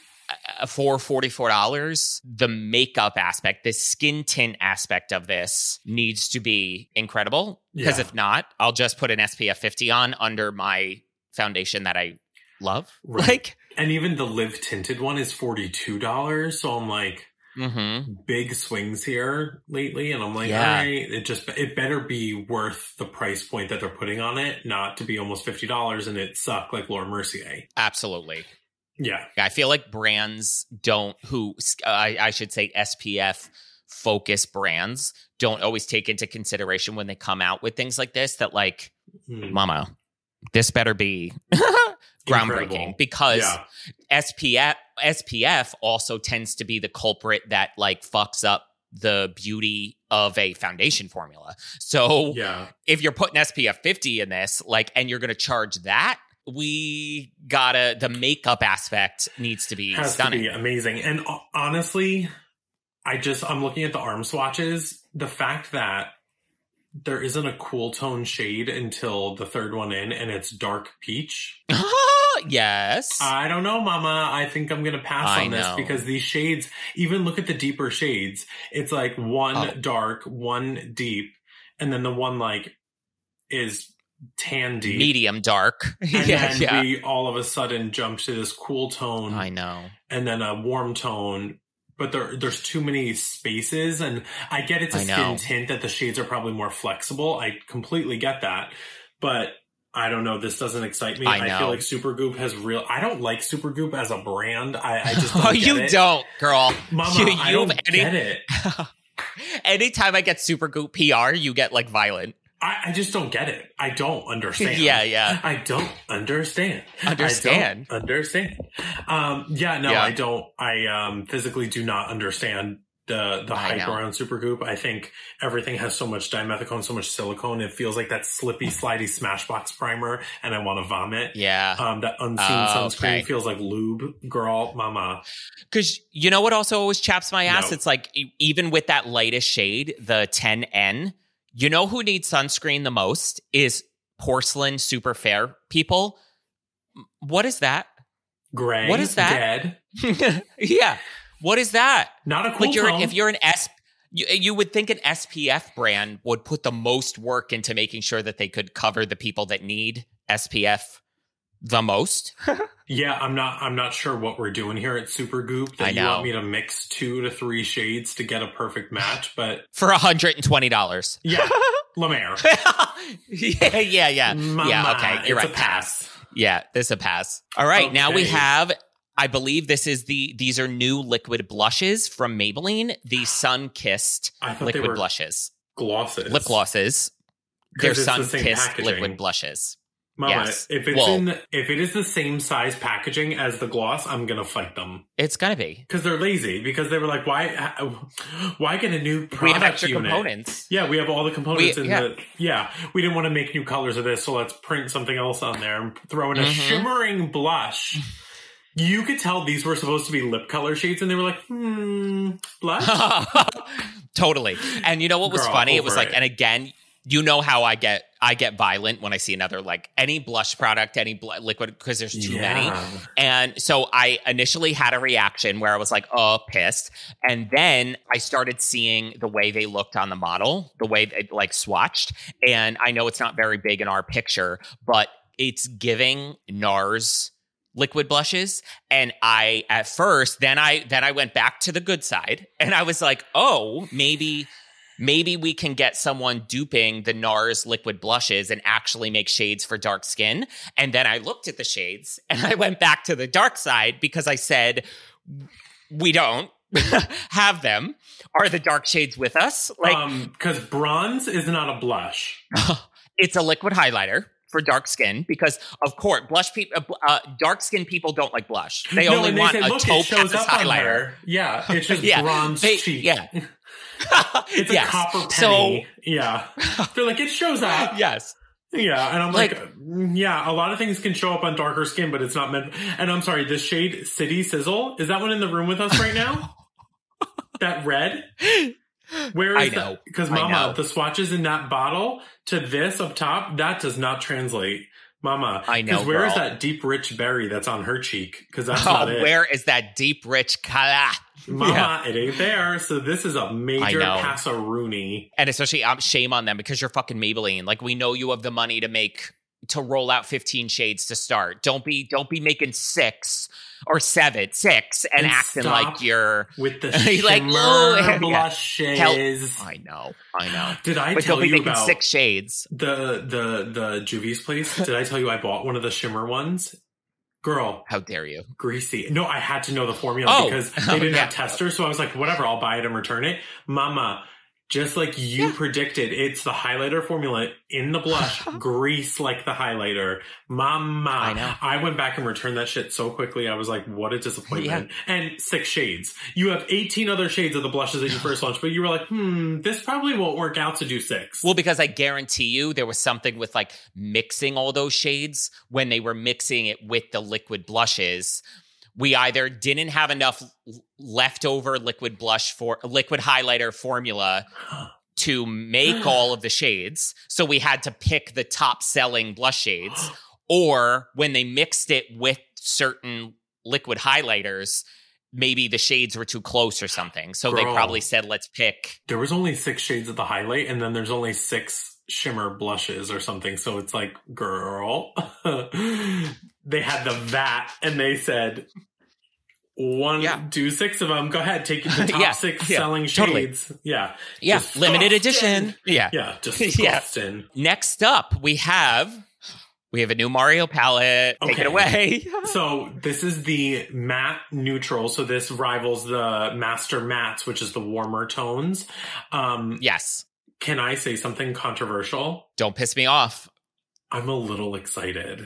uh, for forty-four dollars, the makeup aspect, the skin tint aspect of this needs to be incredible. Because Yeah. if not, I'll just put an S P F fifty on under my foundation that I love. Right. Like, And even the Live Tinted one is forty-two dollars. So I'm like, mm-hmm. big swings here lately. And I'm like, Yeah. all right, it just, it better be worth the price point that they're putting on it, not to be almost fifty dollars and it suck like Laura Mercier. Absolutely. Yeah. I feel like brands don't, who uh, I, I should say S P F focused brands don't always take into consideration when they come out with things like this that like, Mm. mama, this better be groundbreaking Incredible. because Yeah. S P F S P F also tends to be the culprit that like fucks up the beauty of a foundation formula. So Yeah. if you're putting S P F fifty in this, like, and you're going to charge that, we gotta, the makeup aspect needs to be Has stunning. to be amazing. And uh, honestly, I just, I'm looking at the arm swatches. The fact that there isn't a cool tone shade until the third one in and it's dark peach. Yes. I don't know, mama. I think I'm going to pass I on this know. because these shades, even look at the deeper shades. It's like one Oh. dark, one deep, and then the one like is tan deep. Medium dark. And yeah, then yeah. we all of a sudden jump to this cool tone I know. and then a warm tone. But there, there's too many spaces, and I get it's a I skin know. tint that the shades are probably more flexible. I completely get that, but I don't know. This doesn't excite me. I I, know. feel like Supergoop has real. I don't like Supergoop as a brand. I, I just don't Oh, get you it. don't, girl. Mama. You, I you don't have any, get it. anytime I get Super Goop P R, you get like violent. I, I just don't get it. I don't understand. Yeah, yeah. I don't understand. Understand. I don't understand. Um, yeah, no, Yeah. I don't. I um, physically do not understand the the I hype know. around Supergoop. I think everything has so much dimethicone, so much silicone. It feels like that slippy, slidey Smashbox primer, and I want to vomit. Yeah. Um, that unseen Oh, sunscreen okay. feels like lube, girl, mama. Because you know what also always chaps my ass? No. It's like, e- even with that lightest shade, the ten N, you know who needs sunscreen the most is porcelain super fair people. What is that? Gray. What is that? Dead. Yeah. What is that? Not a cool Like you're, tone. if you're an S, you, you would think an S P F brand would put the most work into making sure that they could cover the people that need S P F the most. Yeah, I'm not. I'm not sure what we're doing here at Supergoop. That I you know. want me to mix two to three shades to get a perfect match, but For one hundred twenty dollars. yeah, La Mer. yeah, yeah, yeah. Mama, yeah, okay. You're it's right. a pass. Yeah, this is a pass. All right, now we Okay. have, I believe this is the, these are new liquid blushes from Maybelline, the Sun-Kissed I thought liquid they were blushes. glosses. Lip glosses. They're 'Cause it's the same Sun-Kissed packaging. liquid blushes. Mama, Yes. if it's Well- in, if it is the same size packaging as the gloss, I'm gonna fight them It's gonna be. because they're lazy. Because they were like, why, why get a new product We have extra unit? components. Yeah, we have all the components We- in yeah. the. Yeah, we didn't want to make new colors of this, so let's print something else on there and throw in a Mhm. shimmering blush. You could tell these were supposed to be lip color shades, and they were like, hmm, blush. Totally. And you know what was Girl, funny? It was over like, it. and again, you know how I get I get violent when I see another, like, any blush product, any bl- liquid, because there's too many. Yeah. And so I initially had a reaction where I was like, oh, pissed. And then I started seeing the way they looked on the model, the way they like swatched. And I know it's not very big in our picture, but it's giving NARS liquid blushes. And I, at first, then I, then I went back to the good side and I was like, oh, maybe, maybe we can get someone duping the NARS liquid blushes and actually make shades for dark skin. And then I looked at the shades and I went back to the dark side because I said, we don't have them. Are the dark shades with us? Like, um, because bronze is not a blush. it's a liquid highlighter for dark skin because, of course, blush people, uh, dark skin people don't like blush. They No, only and they want say, a look, it topaz shows up on highlighter. her. Yeah, it's just Yeah, bronze they- cheek. yeah. It's Yes. a copper So- penny. yeah. They're like, it shows up. Yes. Yeah, and I'm like, Like- mm, yeah, a lot of things can show up on darker skin, but it's not meant. And I'm sorry, this shade City Sizzle, is that one in the room with us right now? That red? Where I is know. that? Because I Mama, know. the swatches in that bottle to this up top, that does not translate. Mama, I know, because where is girl. that deep rich berry that's on her cheek? Because that's Oh, not it. where is that deep, rich color? Mama, Yeah. it ain't there. So this is a major know. pass-a-rooney. And especially, um, shame on them because you're fucking Maybelline. Like, we know you have the money to make to roll out fifteen shades to start. Don't be don't be making six or seven, six, and, And acting stop like you're With the You're like, shimmer "Oh, yeah." blushes. Help. I know, I know. Did I But tell don't be you making about six shades. the the the Juvia's place? Did I tell you I bought one of the shimmer ones? Girl, How dare you? greasy. No, I had to know the formula Oh. because they Oh, didn't yeah. have testers. So I was like, whatever, I'll buy it and return it. Mama, just like you Yeah. predicted, it's the highlighter formula in the blush, grease like the highlighter. Mama. I know. I went back and returned that shit so quickly. I was like, what a disappointment. And six shades. You have eighteen other shades of the blushes that you first launched, but you were like, hmm, this probably won't work out to do six. Well, because I guarantee you there was something with like mixing all those shades when they were mixing it with the liquid blushes. We either didn't have enough l- leftover liquid blush for liquid highlighter formula to make all of the shades. So we had to pick the top selling blush shades, or when they mixed it with certain liquid highlighters, maybe the shades were too close or something. So they Girl. probably said, let's pick. There was only six shades of the highlight, and then there's only six shimmer blushes or something. So it's like, girl, they had the vat, and they said, one, Yeah. do six of them. Go ahead, take the top Yeah, six yeah, selling totally. shades. Yeah, Yeah, limited Disgusting. edition. Yeah. Yeah, just Yeah. disgusting. Next up, we have we have a new Mario palette. Take it Okay. away. So this is the matte neutral. So this rivals the Master Mattes, which is the warmer tones. Um, Yes. Can I say something controversial? Don't piss me off. I'm a little excited.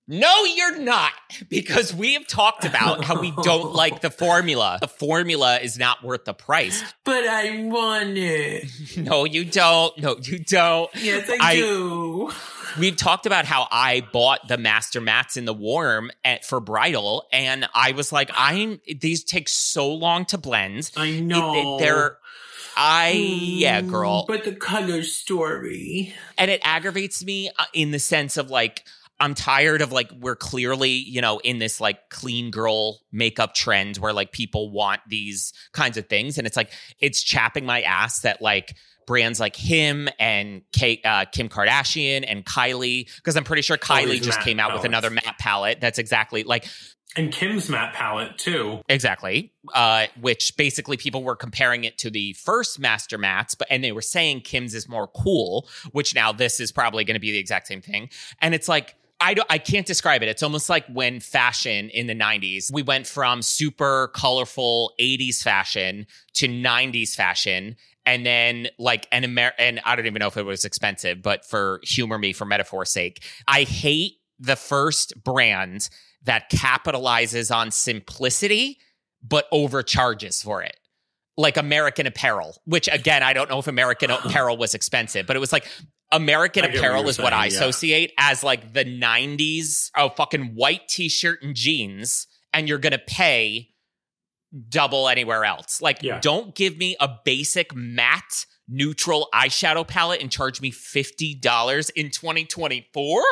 No, you're not, because we have talked about how we don't like the formula. The formula is not worth the price. But I want it. No, you don't. No, you don't. Yes, I, I do. We've talked about how I bought the Master Mats in the Warm at, for bridal, and I was like, I'm these take so long to blend. I know. It, it, they're I, mm, yeah, girl. But the color story. And it aggravates me in the sense of like, I'm tired of like, we're clearly, you know, in this like clean girl makeup trend where like people want these kinds of things. And it's like, it's chapping my ass that like brands like him and Kate, uh, Kim Kardashian and Kylie, because I'm pretty sure Kylie just came out palettes. with another matte palette. That's exactly like. And Kim's matte palette too. Exactly. Uh, which basically people were comparing it to the first Master Mats, but and they were saying Kim's is more cool, which now this is probably going to be the exact same thing. And it's like, I, don't, I can't describe it. It's almost like when fashion in the nineties, we went from super colorful eighties fashion to nineties fashion. And then like an Amer- and I don't even know if it was expensive, but for humor me, for metaphor's sake, I hate the first brand that capitalizes on simplicity, but overcharges for it. Like American Apparel, which again, I don't know if American Apparel was expensive, but it was like American Apparel what is saying, what I yeah. associate as like the nineties, oh, fucking white t-shirt and jeans, and you're going to pay double anywhere else. Like, yeah. don't give me a basic matte neutral eyeshadow palette and charge me fifty dollars in twenty twenty-four?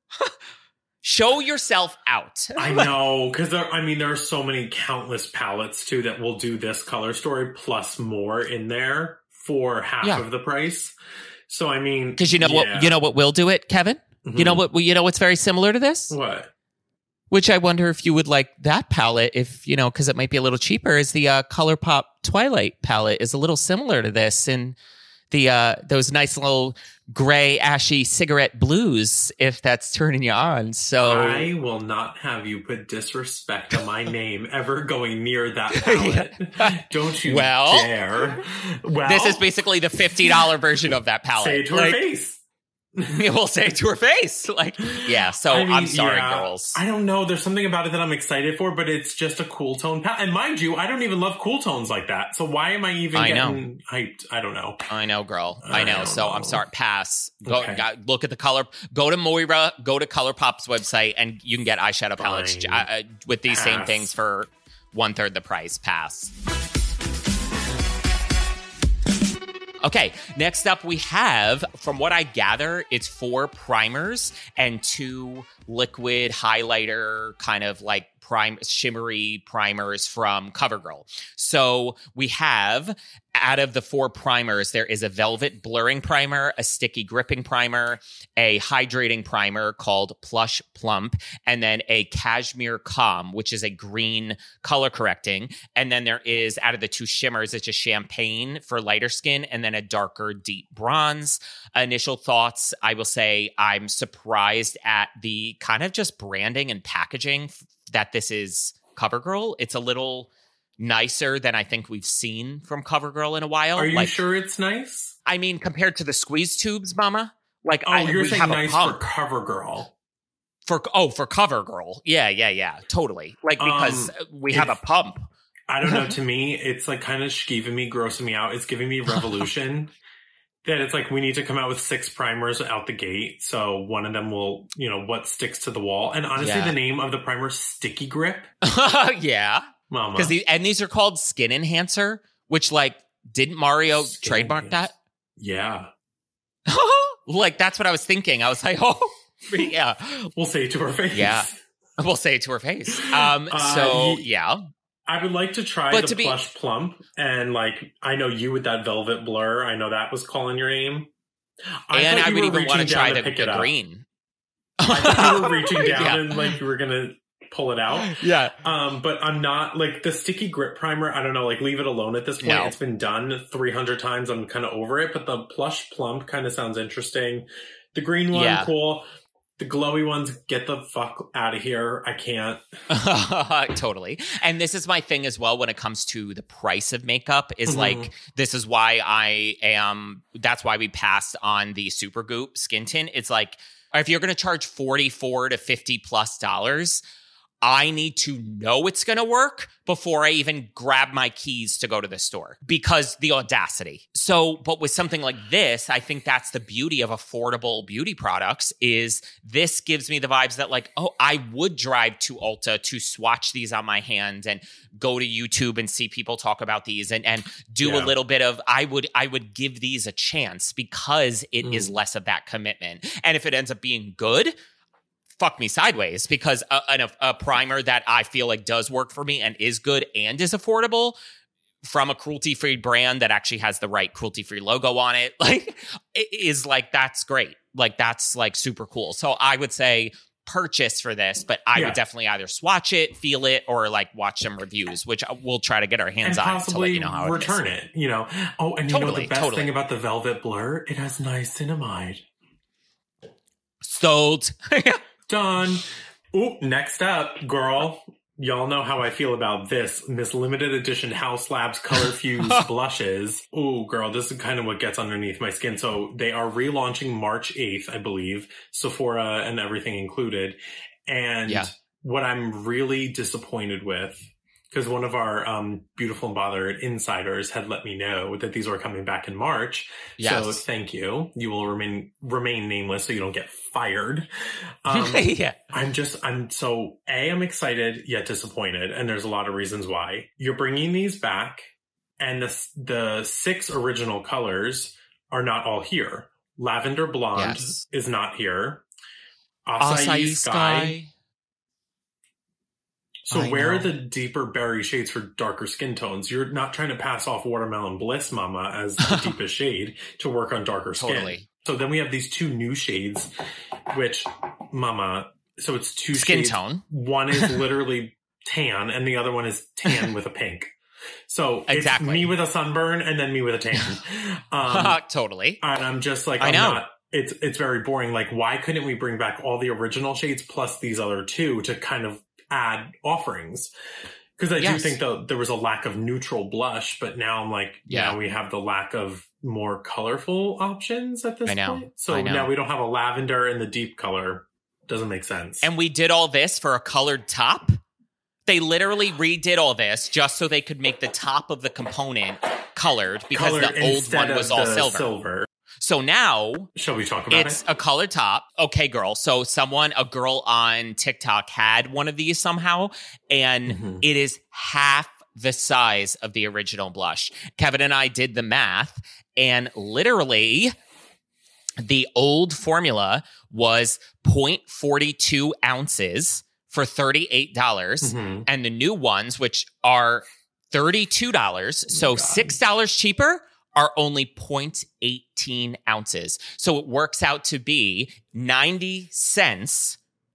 Show yourself out. I know, because there, I mean, there are so many countless palettes too that will do this color story plus more in there for half yeah. of the price. So I mean, because you know yeah. what, you know what will do it, Kevin. Mm-hmm. You know what, you know what's very similar to this. What? Which I wonder if you would like that palette, if you know, because it might be a little cheaper. Is the uh, ColourPop Twilight palette is a little similar to this, and the uh, those nice little gray, ashy cigarette blues, if that's turning you on. So I will not have you put disrespect on my name ever going near that palette. yeah. Don't you well, dare. Well, this is basically the fifty dollars version of that palette. Say it to like, her face. We'll say it to her face. Like, yeah, so I mean, I'm sorry, yeah, girls. I don't know. There's something about it that I'm excited for, but it's just a cool tone palette. And mind you, I don't even love cool tones like that. So why am I even I getting know. hyped? I don't know. I know, girl. I know. I so know. I'm sorry. Pass. Go okay. uh, look at the color. Go to Moira. Go to ColourPop's website, and you can get eyeshadow palettes uh, with these Pass. same things for one third the price. Pass. Okay, next up we have, from what I gather, it's four primers and two liquid highlighter kind of like prime shimmery primers from CoverGirl. So we have, out of the four primers, there is a velvet blurring primer, a sticky gripping primer, a hydrating primer called Plush Plump, and then a cashmere calm, which is a green color correcting. And then there is, out of the two shimmers, it's a champagne for lighter skin and then a darker deep bronze. Initial thoughts, I will say I'm surprised at the kind of just branding and packaging that this is CoverGirl. It's a little nicer than I think we've seen from CoverGirl in a while. Are you like, sure it's nice? I mean, compared to the squeeze tubes, mama. Like, oh, I, you're we saying have nice a pump. for CoverGirl. For oh, for CoverGirl. Yeah, yeah, yeah. Totally. Like, because um, we have a pump. I don't know. To me, it's like kind of skeeving me, grossing me out. It's giving me Revolution. That it's like we need to come out with six primers out the gate. So one of them will, you know, what sticks to the wall. And honestly, yeah. the name of the primer is Sticky Grip. yeah. Mama. Because the and these are called Skin Enhancer, which like didn't Mario Skin trademark enhance. that? Yeah. Like that's what I was thinking. I was like, oh yeah. We'll say it to her face. Yeah. We'll say it to her face. Um uh, so he, yeah. I would like to try but the to Plush be, Plump, and like I know you with that Velvet Blur. I know that was calling your name. I and I would even want to try the, the green. I thought you were reaching down yeah. and like you were gonna pull it out. Yeah. Um, but I'm not like the Sticky Grip Primer. I don't know. Like leave it alone at this point. No. It's been done three hundred times. I'm kind of over it. But the Plush Plump kind of sounds interesting. The green one, yeah. cool. The glowy ones, get the fuck out of here. I can't. Totally. And this is my thing as well when it comes to the price of makeup is mm-hmm. like, this is why I am, that's why we passed on the Supergoop skin tint. It's like, if you're going to charge forty-four to fifty plus dollars, I need to know it's going to work before I even grab my keys to go to the store, because the audacity. So, but with something like this, I think that's the beauty of affordable beauty products, is this gives me the vibes that like, oh, I would drive to Ulta to swatch these on my hand and go to YouTube and see people talk about these and, and do Yeah. a little bit of, I would, I would give these a chance because it mm. is less of that commitment. And if it ends up being good, fuck me sideways, because a, a, a primer that I feel like does work for me and is good and is affordable from a cruelty-free brand that actually has the right cruelty-free logo on it, like, it is like, that's great. Like, that's like super cool. So I would say purchase for this, but I yeah. would definitely either swatch it, feel it, or like watch some reviews, which we'll try to get our hands and on to let you know how it return is. it, you know. Oh, and you totally, know the best totally. thing about the Velvet Blur? It has niacinamide. Sold. Done. Ooh, next up, girl. Y'all know how I feel about this. Miss Limited Edition Haus Labs Color Fuse Blushes. Ooh, girl, this is kind of what gets underneath my skin. So they are relaunching March eighth, I believe. Sephora and everything included. And yeah. what I'm really disappointed with, because one of our um, Beautiful and Bothered insiders had let me know that these were coming back in March. Yes. So thank you. You will remain remain nameless so you don't get fired. Um, yeah. I'm just, I'm so, A, I'm excited yet disappointed. And there's a lot of reasons why. You're bringing these back, and the, the six original colors are not all here. Lavender Blonde yes. is not here. Acai, Acai Sky. Sky. So I where know. are the deeper berry shades for darker skin tones? You're not trying to pass off Watermelon Bliss, mama, as the deepest shade to work on darker skin. Totally. So then we have these two new shades, which, mama, so it's two skin shades. tone. One is literally tan, and the other one is tan with a pink. So exactly. it's me with a sunburn and then me with a tan. Um, totally. And I'm just like, I'm I know. Not, it's, it's very boring. Like, why couldn't we bring back all the original shades plus these other two to kind of add offerings? Because I yes. do think that there was a lack of neutral blush, but now I'm like, yeah. now we have the lack of more colorful options at this I know. point. So I know. now we don't have a lavender and the deep color. Doesn't make sense. And we did all this for a colored top. They literally redid all this just so they could make the top of the component colored, because colored the old one was all silver. silver. So now, shall we talk about it's it? a colored top. Okay, girl. So someone, a girl on TikTok had one of these somehow, and mm-hmm. it is half the size of the original blush. Kevin and I did the math, and literally the old formula was zero point four two ounces for thirty-eight dollars, mm-hmm. and the new ones, which are thirty-two dollars, oh so God. six dollars cheaper, are only zero point one eight ounces. So it works out to be ninety cents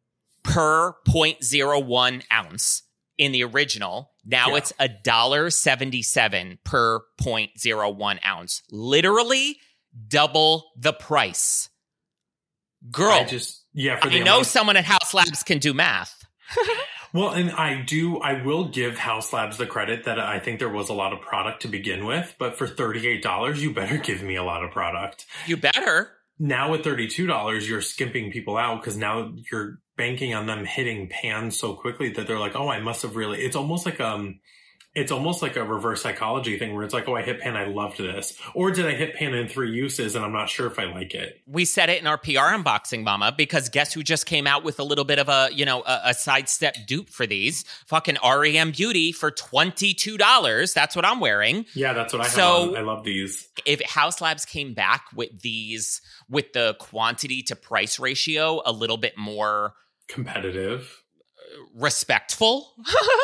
per zero point zero one ounce in the original. Now yeah. it's one dollar seventy-seven per zero point zero one ounce. Literally double the price. Girl, I just, yeah, for the I know amount- someone at Haus Labs can do math. Well, and I do, I will give Haus Labs the credit that I think there was a lot of product to begin with, but for thirty-eight dollars, you better give me a lot of product. You better. Now at thirty-two dollars, you're skimping people out because now you're banking on them hitting pan so quickly that they're like, oh, I must have really, it's almost like, um, it's almost like a reverse psychology thing where it's like, oh, I hit pan, I loved this. Or did I hit pan in three uses and I'm not sure if I like it? We said it in our P R unboxing, mama, because guess who just came out with a little bit of a, you know, a, a sidestep dupe for these? Fucking R E M Beauty for twenty-two dollars. That's what I'm wearing. Yeah, that's what I have so, on. I love these. If Haus Labs came back with these, with the quantity to price ratio a little bit more competitive, respectful,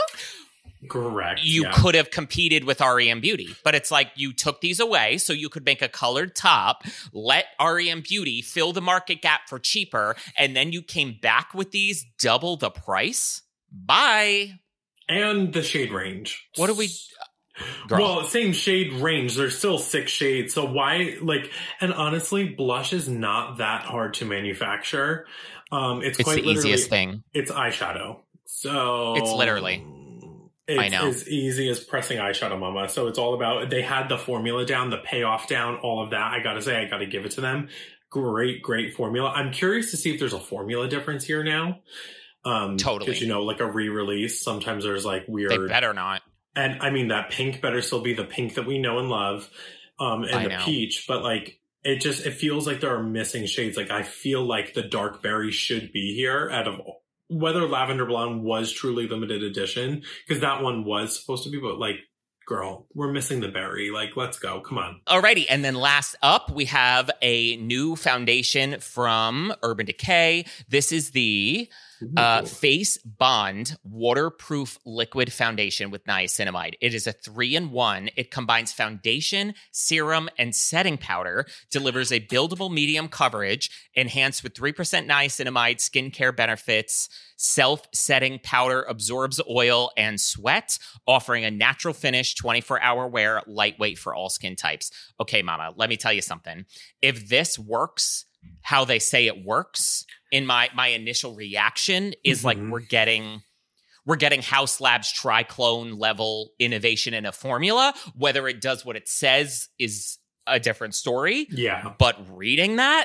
correct, you yeah. could have competed with R E M Beauty. But it's like you took these away so you could make a colored top, let R E M Beauty fill the market gap for cheaper, and then you came back with these double the price? Bye. And the shade range. What do we... Girl. Well, same shade range. There's still six shades. So why, like, and honestly, blush is not that hard to manufacture. Um, it's, it's quite the literally, easiest thing. It's eyeshadow. So it's literally... It's I know. as easy as pressing eyeshadow, mama. So it's all about, they had the formula down, the payoff down, all of that. I gotta say, I gotta give it to them. great, great formula. I'm curious to see if there's a formula difference here now. Um, totally. Because, you know, like a re-release, sometimes there's like weird. They better not. And I mean, that pink better still be the pink that we know and love, um, and I the know. peach. But like, it just, it feels like there are missing shades. Like, I feel like the dark berry should be here out of whether Lavender Blonde was truly limited edition, because that one was supposed to be, but like, girl, we're missing the berry. Like, let's go. Come on. Alrighty. And then last up, we have a new foundation from Urban Decay. This is the uh, Face Bond Waterproof Liquid Foundation with Niacinamide. It is a three-in-one. It combines foundation, serum, and setting powder, delivers a buildable medium coverage, enhanced with three percent niacinamide, skincare benefits, self-setting powder, absorbs oil and sweat, offering a natural finish, twenty-four hour wear, lightweight for all skin types. Okay, mama, let me tell you something. If this works how they say it works, in my my initial reaction is mm-hmm. like we're getting we're getting House Labs Triclone level innovation in a formula. Whether it does what it says is a different story. Yeah. But reading that,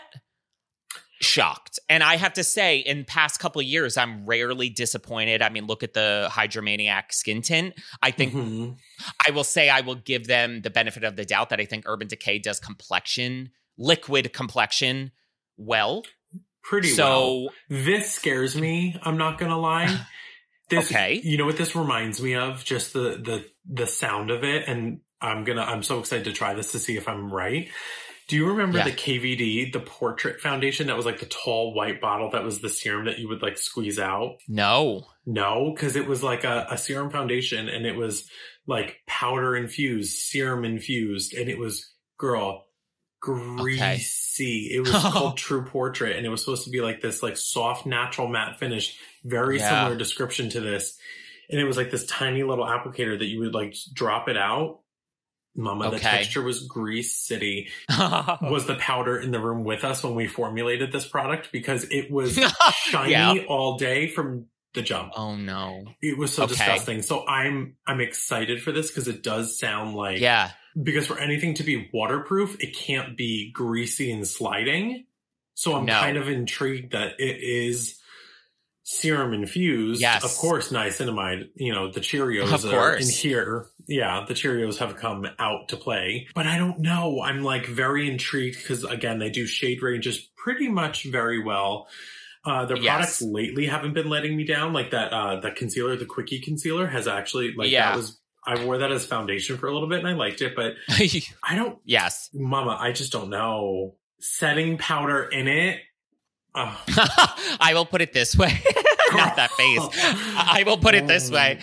shocked. And I have to say, in past couple of years, I'm rarely disappointed. I mean, look at the Hydromaniac skin tint. I think mm-hmm. I will say I will give them the benefit of the doubt that I think Urban Decay does complexion, liquid complexion well. Pretty so, well. This scares me, I'm not going to lie. This, okay. You know what this reminds me of? Just the, the, the sound of it. And I'm going to, I'm so excited to try this to see if I'm right. Do you remember yeah. the K V D, the portrait foundation that was like the tall white bottle that was the serum that you would like squeeze out? No. No, because it was like a, a serum foundation and it was like powder infused, serum infused, and it was, girl, greasy. Okay. It was called True Portrait, and it was supposed to be like this like soft, natural matte finish, very yeah. similar description to this. And it was like this tiny little applicator that you would like drop it out. Mama, okay. The texture was Grease City. Was the powder in the room with us when we formulated this product? Because it was shiny yeah. all day from the jump. Oh no. It was so okay. disgusting. So I'm I'm excited for this because it does sound like yeah. Because for anything to be waterproof, it can't be greasy and sliding. So I'm no. kind of intrigued that it is serum infused. Yes. Of course, niacinamide, you know, the Cheerios of are course. in here. Yeah, the Cheerios have come out to play. But I don't know. I'm like very intrigued because, again, they do shade ranges pretty much very well. Uh, their yes. products lately haven't been letting me down. Like that, uh, the concealer, the Quickie concealer has actually, like, yeah. that was, I wore that as foundation for a little bit and I liked it, but I don't, yes. Mama, I just don't know. Setting powder in it. Oh. I will put it this way. Not that face. I will put it this way.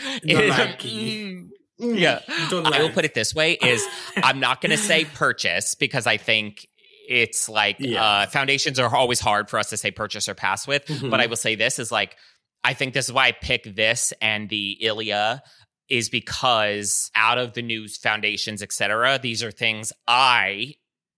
Mm, yeah. I will put it this way is I'm not going to say purchase because I think it's like yeah. uh, foundations are always hard for us to say purchase or pass with. Mm-hmm. But I will say this is like, I think this is why I pick this and the Ilia is because out of the new foundations, et cetera, these are things I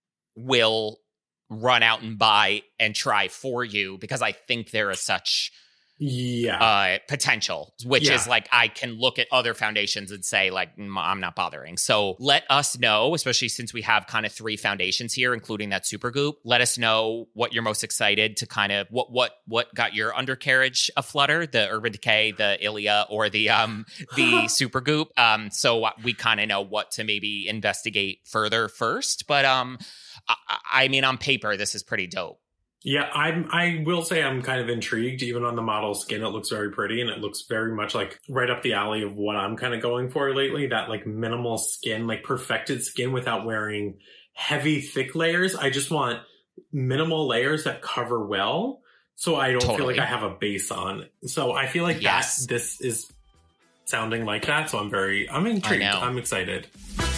will run out and buy and try for you because I think there is such yeah uh, potential, which yeah. is like I can look at other foundations and say like, mm, I'm not bothering. So let us know, especially since we have kind of three foundations here, including that Supergoop. Let us know what you're most excited to kind of what what what got your undercarriage aflutter, the Urban Decay, the Ilia, or the um the Supergoop. Um, so we kind of know what to maybe investigate further first. But um, I, I mean, on paper, this is pretty dope. Yeah, I'm, I will say I'm kind of intrigued. Even on the model skin, it looks very pretty and it looks very much like right up the alley of what I'm kind of going for lately. That like minimal skin, like perfected skin without wearing heavy, thick layers. I just want minimal layers that cover well. So I don't totally. feel like I have a base on. So I feel like yes. that this is sounding like that. So I'm very, I'm intrigued. I'm excited.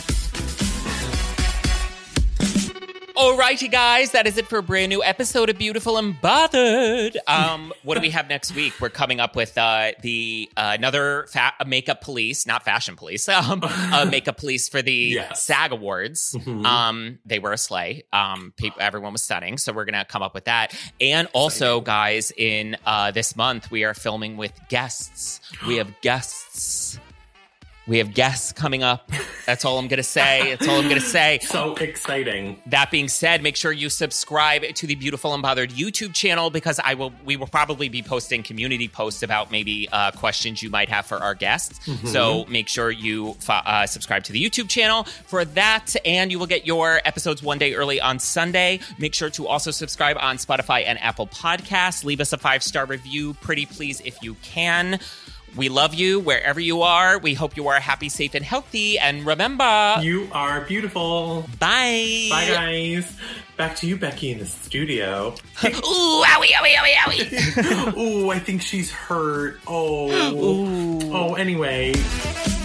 Alrighty, guys, that is it for a brand new episode of Beautiful and Bothered. Um, what do we have next week? We're coming up with uh, the uh, another fa- makeup police, not fashion police, um, uh, makeup police for the yes. SAG Awards. Mm-hmm. Um, they were a sleigh. Um, people, everyone was stunning, so we're gonna come up with that. And also, guys, in uh, this month we are filming with guests. We have guests. We have guests coming up. That's all I'm going to say. That's all I'm going to say. So exciting. That being said, make sure you subscribe to the Beautiful Unbothered YouTube channel because I will. We will probably be posting community posts about maybe uh, questions you might have for our guests. Mm-hmm. So make sure you uh, subscribe to the YouTube channel for that, and you will get your episodes one day early on Sunday. Make sure to also subscribe on Spotify and Apple Podcasts. Leave us a five-star review, pretty please, if you can. We love you wherever you are. We hope you are happy, safe, and healthy. And remember, you are beautiful. Bye. Bye, guys. Back to you, Becky, in the studio. Ooh, owie, owie, owie, owie. Ooh, I think she's hurt. Oh. Ooh. Oh, anyway.